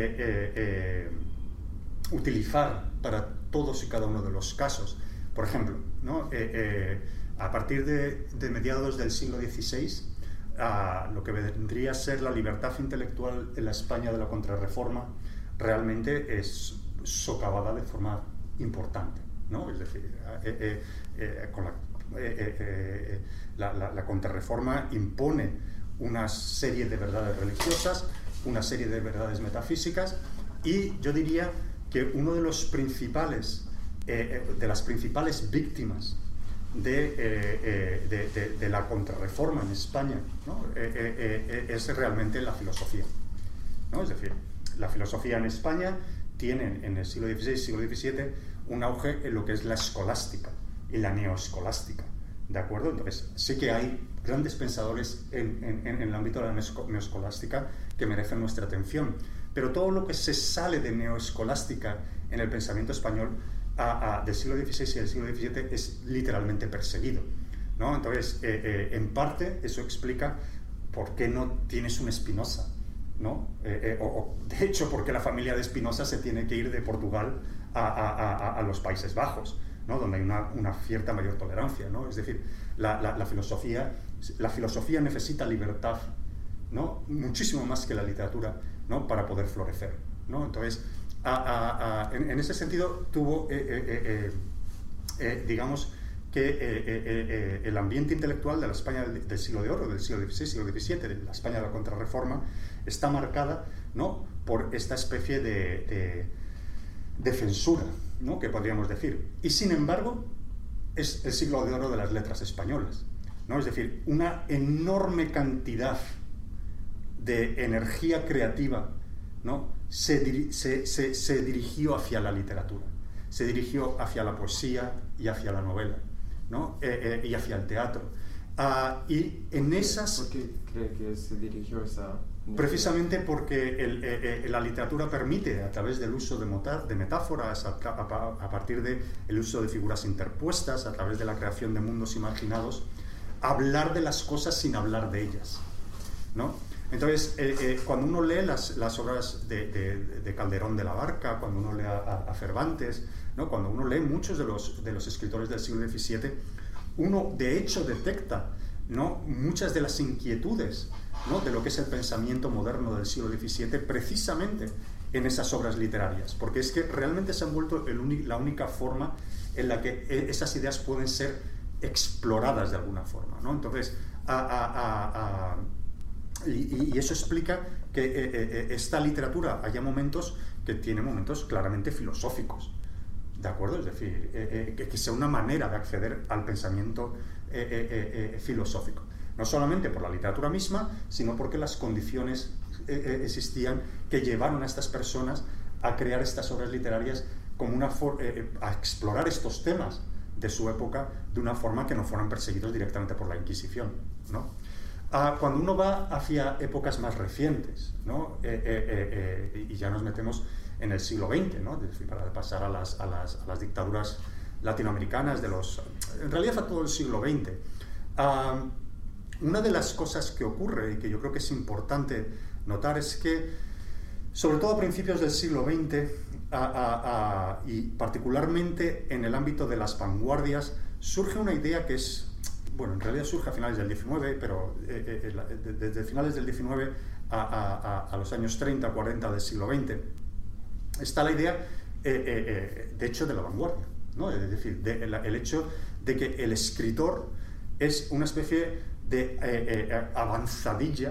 utilizar para todos y cada uno de los casos. Por ejemplo, ¿no? A partir de mediados del siglo XVI, lo que vendría a ser la libertad intelectual en la España de la Contrarreforma realmente es socavada de forma importante, ¿no? Es decir, con la Contrarreforma impone una serie de verdades religiosas, una serie de verdades metafísicas, y yo diría que uno de los principales de las principales víctimas de la Contrarreforma en España, ¿no? Es realmente la filosofía, ¿no? Es decir, la filosofía en España tiene en el siglo XVI y siglo XVII un auge en lo que es la escolástica y la neoescolástica, ¿de acuerdo? Entonces, sí que hay grandes pensadores en el ámbito de la neoescolástica que merecen nuestra atención, pero todo lo que se sale de neoescolástica en el pensamiento español del siglo XVI y del siglo XVII es literalmente perseguido, ¿no? Entonces, en parte, eso explica por qué no tienes un Spinoza, ¿no? De hecho, por qué la familia de Spinoza se tiene que ir de Portugal a los Países Bajos, ¿no? Donde hay una cierta mayor tolerancia, ¿no? Es decir, la filosofía necesita libertad, ¿no? Muchísimo más que la literatura, ¿no? Para poder florecer, ¿no? Entonces, en ese sentido tuvo, digamos, que el ambiente intelectual de la España del siglo de oro, del siglo XVI, siglo XVII, de la España de la Contrarreforma, está marcada, ¿no?, por esta especie de censura, ¿no?, que podríamos decir. Y sin embargo, es el siglo de oro de las letras españolas, ¿no? Es decir, una enorme cantidad de energía creativa, ¿no?, se dirigió hacia la literatura, se dirigió hacia la poesía y hacia la novela, ¿no?, y hacia el teatro. Y en esas... ¿Por qué cree que se dirigió esa...? Precisamente porque la literatura permite, a través del uso de metáforas, a partir del uso de figuras interpuestas, a través de la creación de mundos imaginados, hablar de las cosas sin hablar de ellas, ¿no? Entonces, cuando uno lee las obras de Calderón de la Barca, cuando uno lee a Cervantes, ¿no?, cuando uno lee muchos de los escritores del siglo XVII, uno de hecho detecta, ¿no?, muchas de las inquietudes, ¿no?, de lo que es el pensamiento moderno del siglo XVII precisamente en esas obras literarias, porque es que realmente se han vuelto la única forma en la que esas ideas pueden ser exploradas de alguna forma, ¿no? Entonces, y eso explica que esta literatura haya momentos que tiene momentos claramente filosóficos, ¿de acuerdo? Es decir, que sea una manera de acceder al pensamiento filosófico. No solamente por la literatura misma, sino porque las condiciones existían que llevaron a estas personas a crear estas obras literarias como a explorar estos temas de su época de una forma que no fueran perseguidos directamente por la Inquisición, ¿no? Cuando uno va hacia épocas más recientes, ¿no?, y ya nos metemos en el siglo XX, ¿no?, es decir, para pasar a las dictaduras latinoamericanas en realidad a todo el siglo XX, una de las cosas que ocurre y que yo creo que es importante notar es que, sobre todo a principios del siglo XX, y particularmente en el ámbito de las vanguardias, surge una idea que es, bueno, en realidad surge a finales del XIX, pero desde finales del XIX a los años 30, 40 del siglo XX, está la idea, de hecho, de la vanguardia, ¿no? Es decir, el hecho de que el escritor es una especie de avanzadilla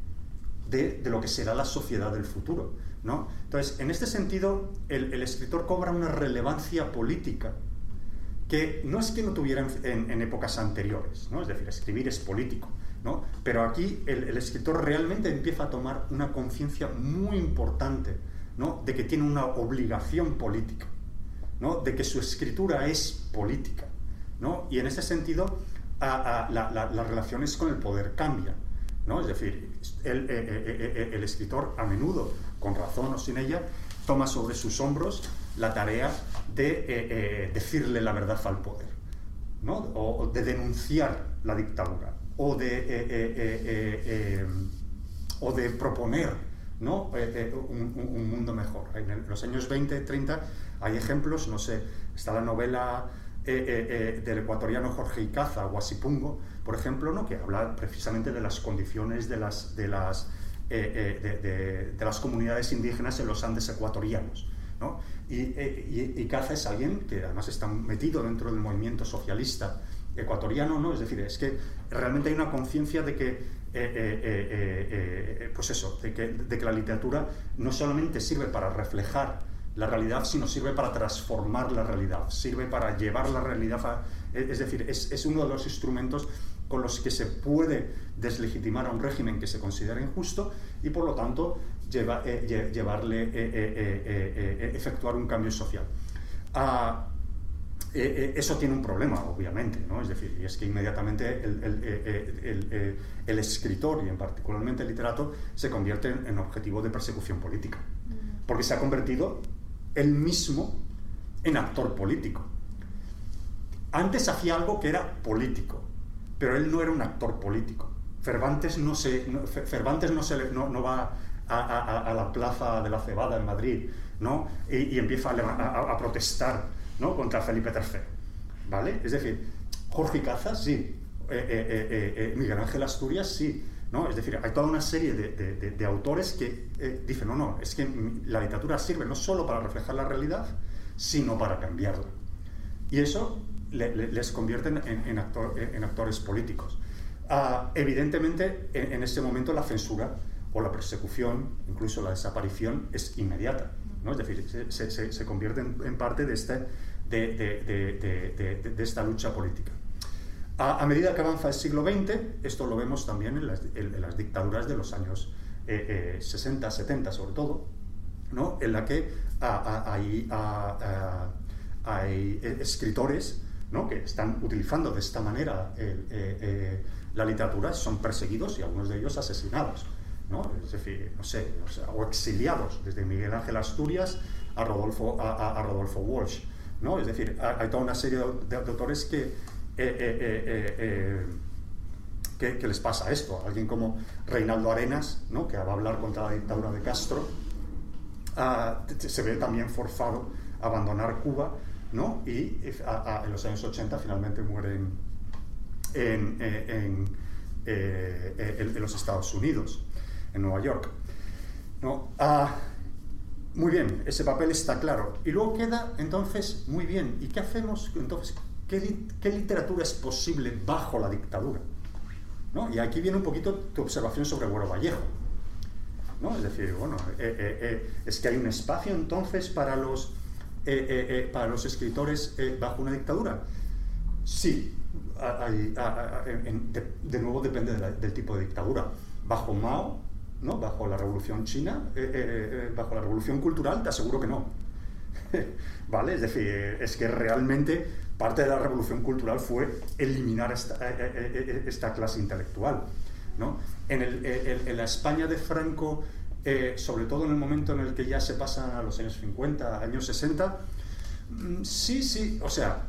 de lo que será la sociedad del futuro, ¿no? Entonces, en este sentido, el escritor cobra una relevancia política que no es que no tuviera en épocas anteriores, ¿no? Es decir, escribir es político, ¿no? Pero aquí el escritor realmente empieza a tomar una conciencia muy importante, ¿no?, de que tiene una obligación política, ¿no?, de que su escritura es política, ¿no? Y en ese sentido, las relaciones con el poder cambian, ¿no? Es decir, el escritor, a menudo, con razón o sin ella, toma sobre sus hombros la tarea de decirle la verdad al poder, ¿no?, o de denunciar la dictadura, o de proponer, ¿no?, un mundo mejor. En los años 20, 30 hay ejemplos, no sé, está la novela del ecuatoriano Jorge Icaza, Huasipungo, por ejemplo, ¿no?, que habla precisamente de las condiciones de las comunidades indígenas en los Andes ecuatorianos, ¿no? Y Icaza es alguien que además está metido dentro del movimiento socialista ecuatoriano, ¿no? Es decir, es que realmente hay una conciencia de que pues eso, de que la literatura no solamente sirve para reflejar la realidad, sino sirve para transformar la realidad, sirve para llevar la realidad es decir, es uno de los instrumentos con los que se puede deslegitimar a un régimen que se considera injusto y, por lo tanto, efectuar un cambio social. Eso tiene un problema, obviamente, ¿no? Es decir, y es que inmediatamente el escritor, y en particularmente el literato, se convierte en objetivo de persecución política, porque se ha convertido él mismo en actor político. Antes hacía algo que era político, pero él no era un actor político. Cervantes no va a la Plaza de la Cebada en Madrid, ¿no?, y empieza a protestar, ¿no?, contra Felipe III, ¿vale? Es decir, Jorge Icaza sí, Miguel Ángel Asturias sí, ¿no? Es decir, hay toda una serie de autores que dicen, no, es que la literatura sirve no solo para reflejar la realidad, sino para cambiarla. Y eso les convierten en actores políticos. Evidentemente, en este momento la censura o la persecución, incluso la desaparición, es inmediata, ¿no? Es decir, se convierte en parte de esta lucha política. A medida que avanza el siglo XX, esto lo vemos también en las dictaduras de los años 60, 70 sobre todo, ¿no? En la que hay escritores, ¿no? Que están utilizando de esta manera la literatura, son perseguidos y algunos de ellos asesinados, ¿no? Es decir, no sé, o exiliados, desde Miguel Ángel Asturias a Rodolfo Walsh, ¿no? Es decir, hay toda una serie de autores que les pasa esto. Alguien como Reinaldo Arenas, ¿no? Que va a hablar contra la dictadura de Castro, se ve también forzado a abandonar Cuba, ¿no? Y en los años 80 finalmente muere en los Estados Unidos, en Nueva York, ¿no? Muy bien, ese papel está claro. Y luego queda, entonces, muy bien, ¿y qué hacemos? Entonces, ¿qué literatura es posible bajo la dictadura? ¿No? Y aquí viene un poquito tu observación sobre Güero Vallejo, ¿no? Es decir, bueno, es que hay un espacio entonces para los escritores bajo una dictadura. Sí, de nuevo depende del tipo de dictadura. Bajo Mao, ¿no? Bajo la Revolución China, bajo la Revolución Cultural, te aseguro que no. ¿Vale? Es decir, es que realmente parte de la Revolución Cultural fue eliminar esta clase intelectual, ¿no? En la España de Franco, sobre todo en el momento en el que ya se pasan a los años 50, años 60, sí, o sea,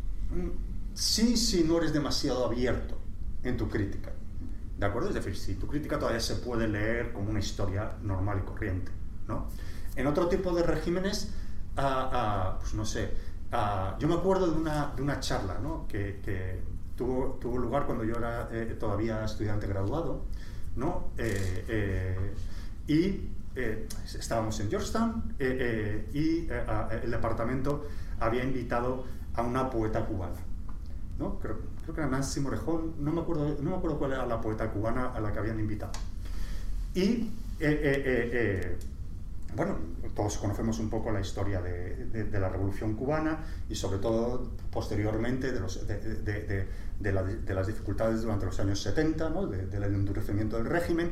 sí no eres demasiado abierto en tu crítica, ¿de acuerdo? Es decir, si tu crítica todavía se puede leer como una historia normal y corriente, ¿no? En otro tipo de regímenes, pues no sé, yo me acuerdo de una charla, ¿no? que tuvo lugar cuando yo era todavía estudiante graduado, ¿no? Y estábamos en Georgetown y el departamento había invitado a una poeta cubana, ¿no? Creo que era Nancy Morejón, no me acuerdo cuál era la poeta cubana a la que habían invitado. Y bueno, todos conocemos un poco la historia de la Revolución Cubana y sobre todo posteriormente de las dificultades durante los años 70, ¿no? Del endurecimiento del régimen,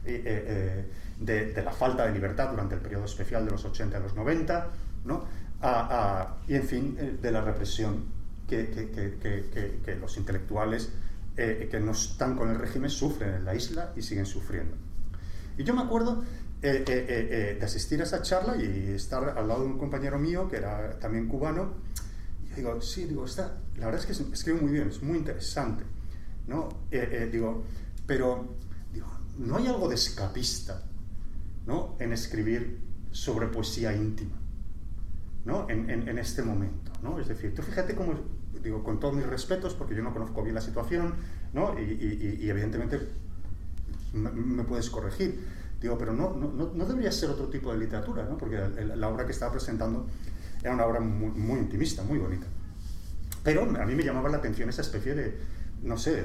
de la falta de libertad durante el periodo especial de los 80 y los 90, ¿no? Y en fin, de la represión que los intelectuales que no están con el régimen sufren en la isla y siguen sufriendo. Y yo me acuerdo de asistir a esa charla y estar al lado de un compañero mío que era también cubano, y digo, la verdad es que escribe muy bien, es muy interesante, ¿no? Pero no hay algo de escapista, ¿no? En escribir sobre poesía íntima, ¿no? En este momento, ¿no? Es decir, tú fíjate cómo, digo, con todos mis respetos, porque yo no conozco bien la situación, ¿no? Y evidentemente me puedes corregir. Digo, pero no debería ser otro tipo de literatura, ¿no? Porque la obra que estaba presentando era una obra muy, muy intimista, muy bonita. Pero a mí me llamaba la atención esa especie de, no sé,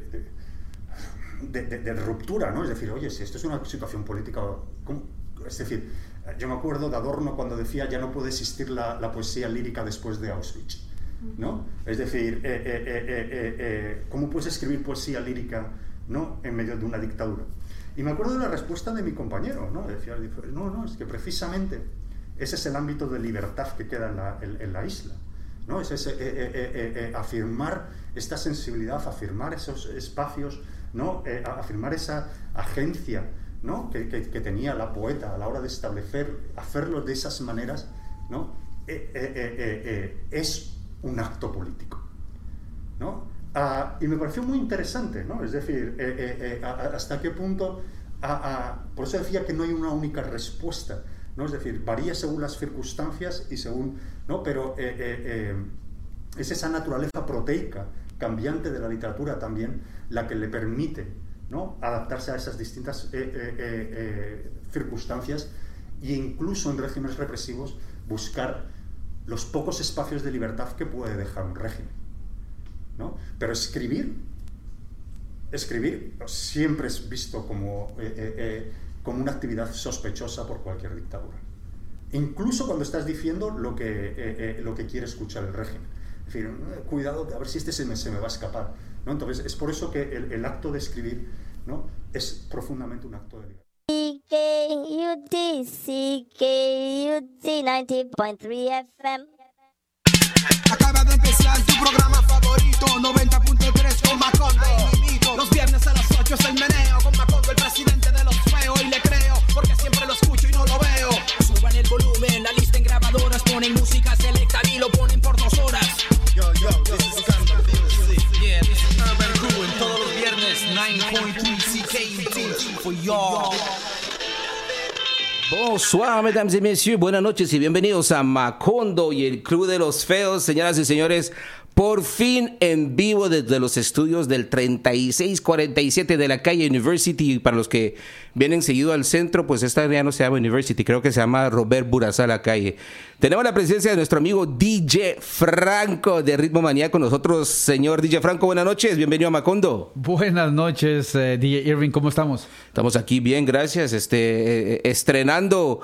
de ruptura, ¿no? Es decir, oye, si esto es una situación política, ¿cómo? Es decir, yo me acuerdo de Adorno cuando decía ya no puede existir la poesía lírica después de Auschwitz, ¿no? Es decir, ¿cómo puedes escribir poesía lírica, ¿no? En medio de una dictadura? Y me acuerdo de la respuesta de mi compañero, ¿no? Decía, no, es que precisamente ese es el ámbito de libertad que queda en la isla, ¿no? Es afirmar esta sensibilidad, afirmar esos espacios, ¿no? Afirmar esa agencia, ¿no? que tenía la poeta a la hora de hacerlo de esas maneras, ¿no? Es un acto político, ¿no? Y me pareció muy interesante, ¿no? Es decir, hasta qué punto, por eso decía que no hay una única respuesta, ¿no? Es decir, varía según las circunstancias y según, ¿no? Pero es esa naturaleza proteica, cambiante de la literatura también, la que le permite, ¿no? Adaptarse a esas distintas circunstancias e incluso en regímenes represivos buscar los pocos espacios de libertad que puede dejar un régimen. ¿no? Pero escribir siempre es visto como una actividad sospechosa por cualquier dictadura. Incluso cuando estás diciendo lo que quiere escuchar el régimen. Es decir, cuidado, a ver si se me va a escapar, ¿no? Entonces, es por eso que el acto de escribir, ¿no?, es profundamente un acto de libertad. CKUT 90.3 FM. Acaba de empezar tu programa favorito, 90.3 con Macondo. Los viernes a las 8 es el meneo con Macondo, el presidente de los feos. Y le creo, porque siempre lo escucho y no lo veo. Suban el volumen, la lista en grabadoras, ponen música selecta y lo ponen por 2 horas. Yo, this is Scandal Music. Yeah, this is Urban Crew en todos los viernes, 9.3 CKUT for y'all. Bonsoir, mesdames et messieurs, buenas noches y bienvenidos a Macondo y el Club de los Feos. Señoras y señores, por fin en vivo desde los estudios del 3647 de la calle University. Para los que vienen seguido al centro, pues esta ya no se llama University, creo que se llama Robert Bourassa la calle. Tenemos la presencia de nuestro amigo DJ Franco de Ritmo Manía con nosotros. Señor DJ Franco, buenas noches, bienvenido a Macondo. Buenas noches, DJ Irving, ¿cómo estamos? Estamos aquí bien, gracias, estrenando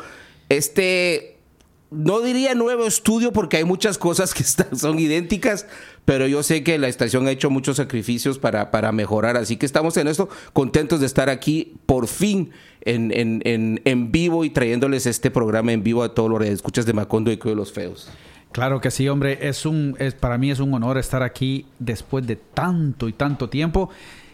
no diría nuevo estudio porque hay muchas cosas que son idénticas, pero yo sé que la estación ha hecho muchos sacrificios para mejorar, así que estamos en esto, contentos de estar aquí por fin en vivo y trayéndoles este programa en vivo a todos los escuchas de Macondo y Club de los Feos. Claro que sí, hombre, para mí es un honor estar aquí después de tanto y tanto tiempo.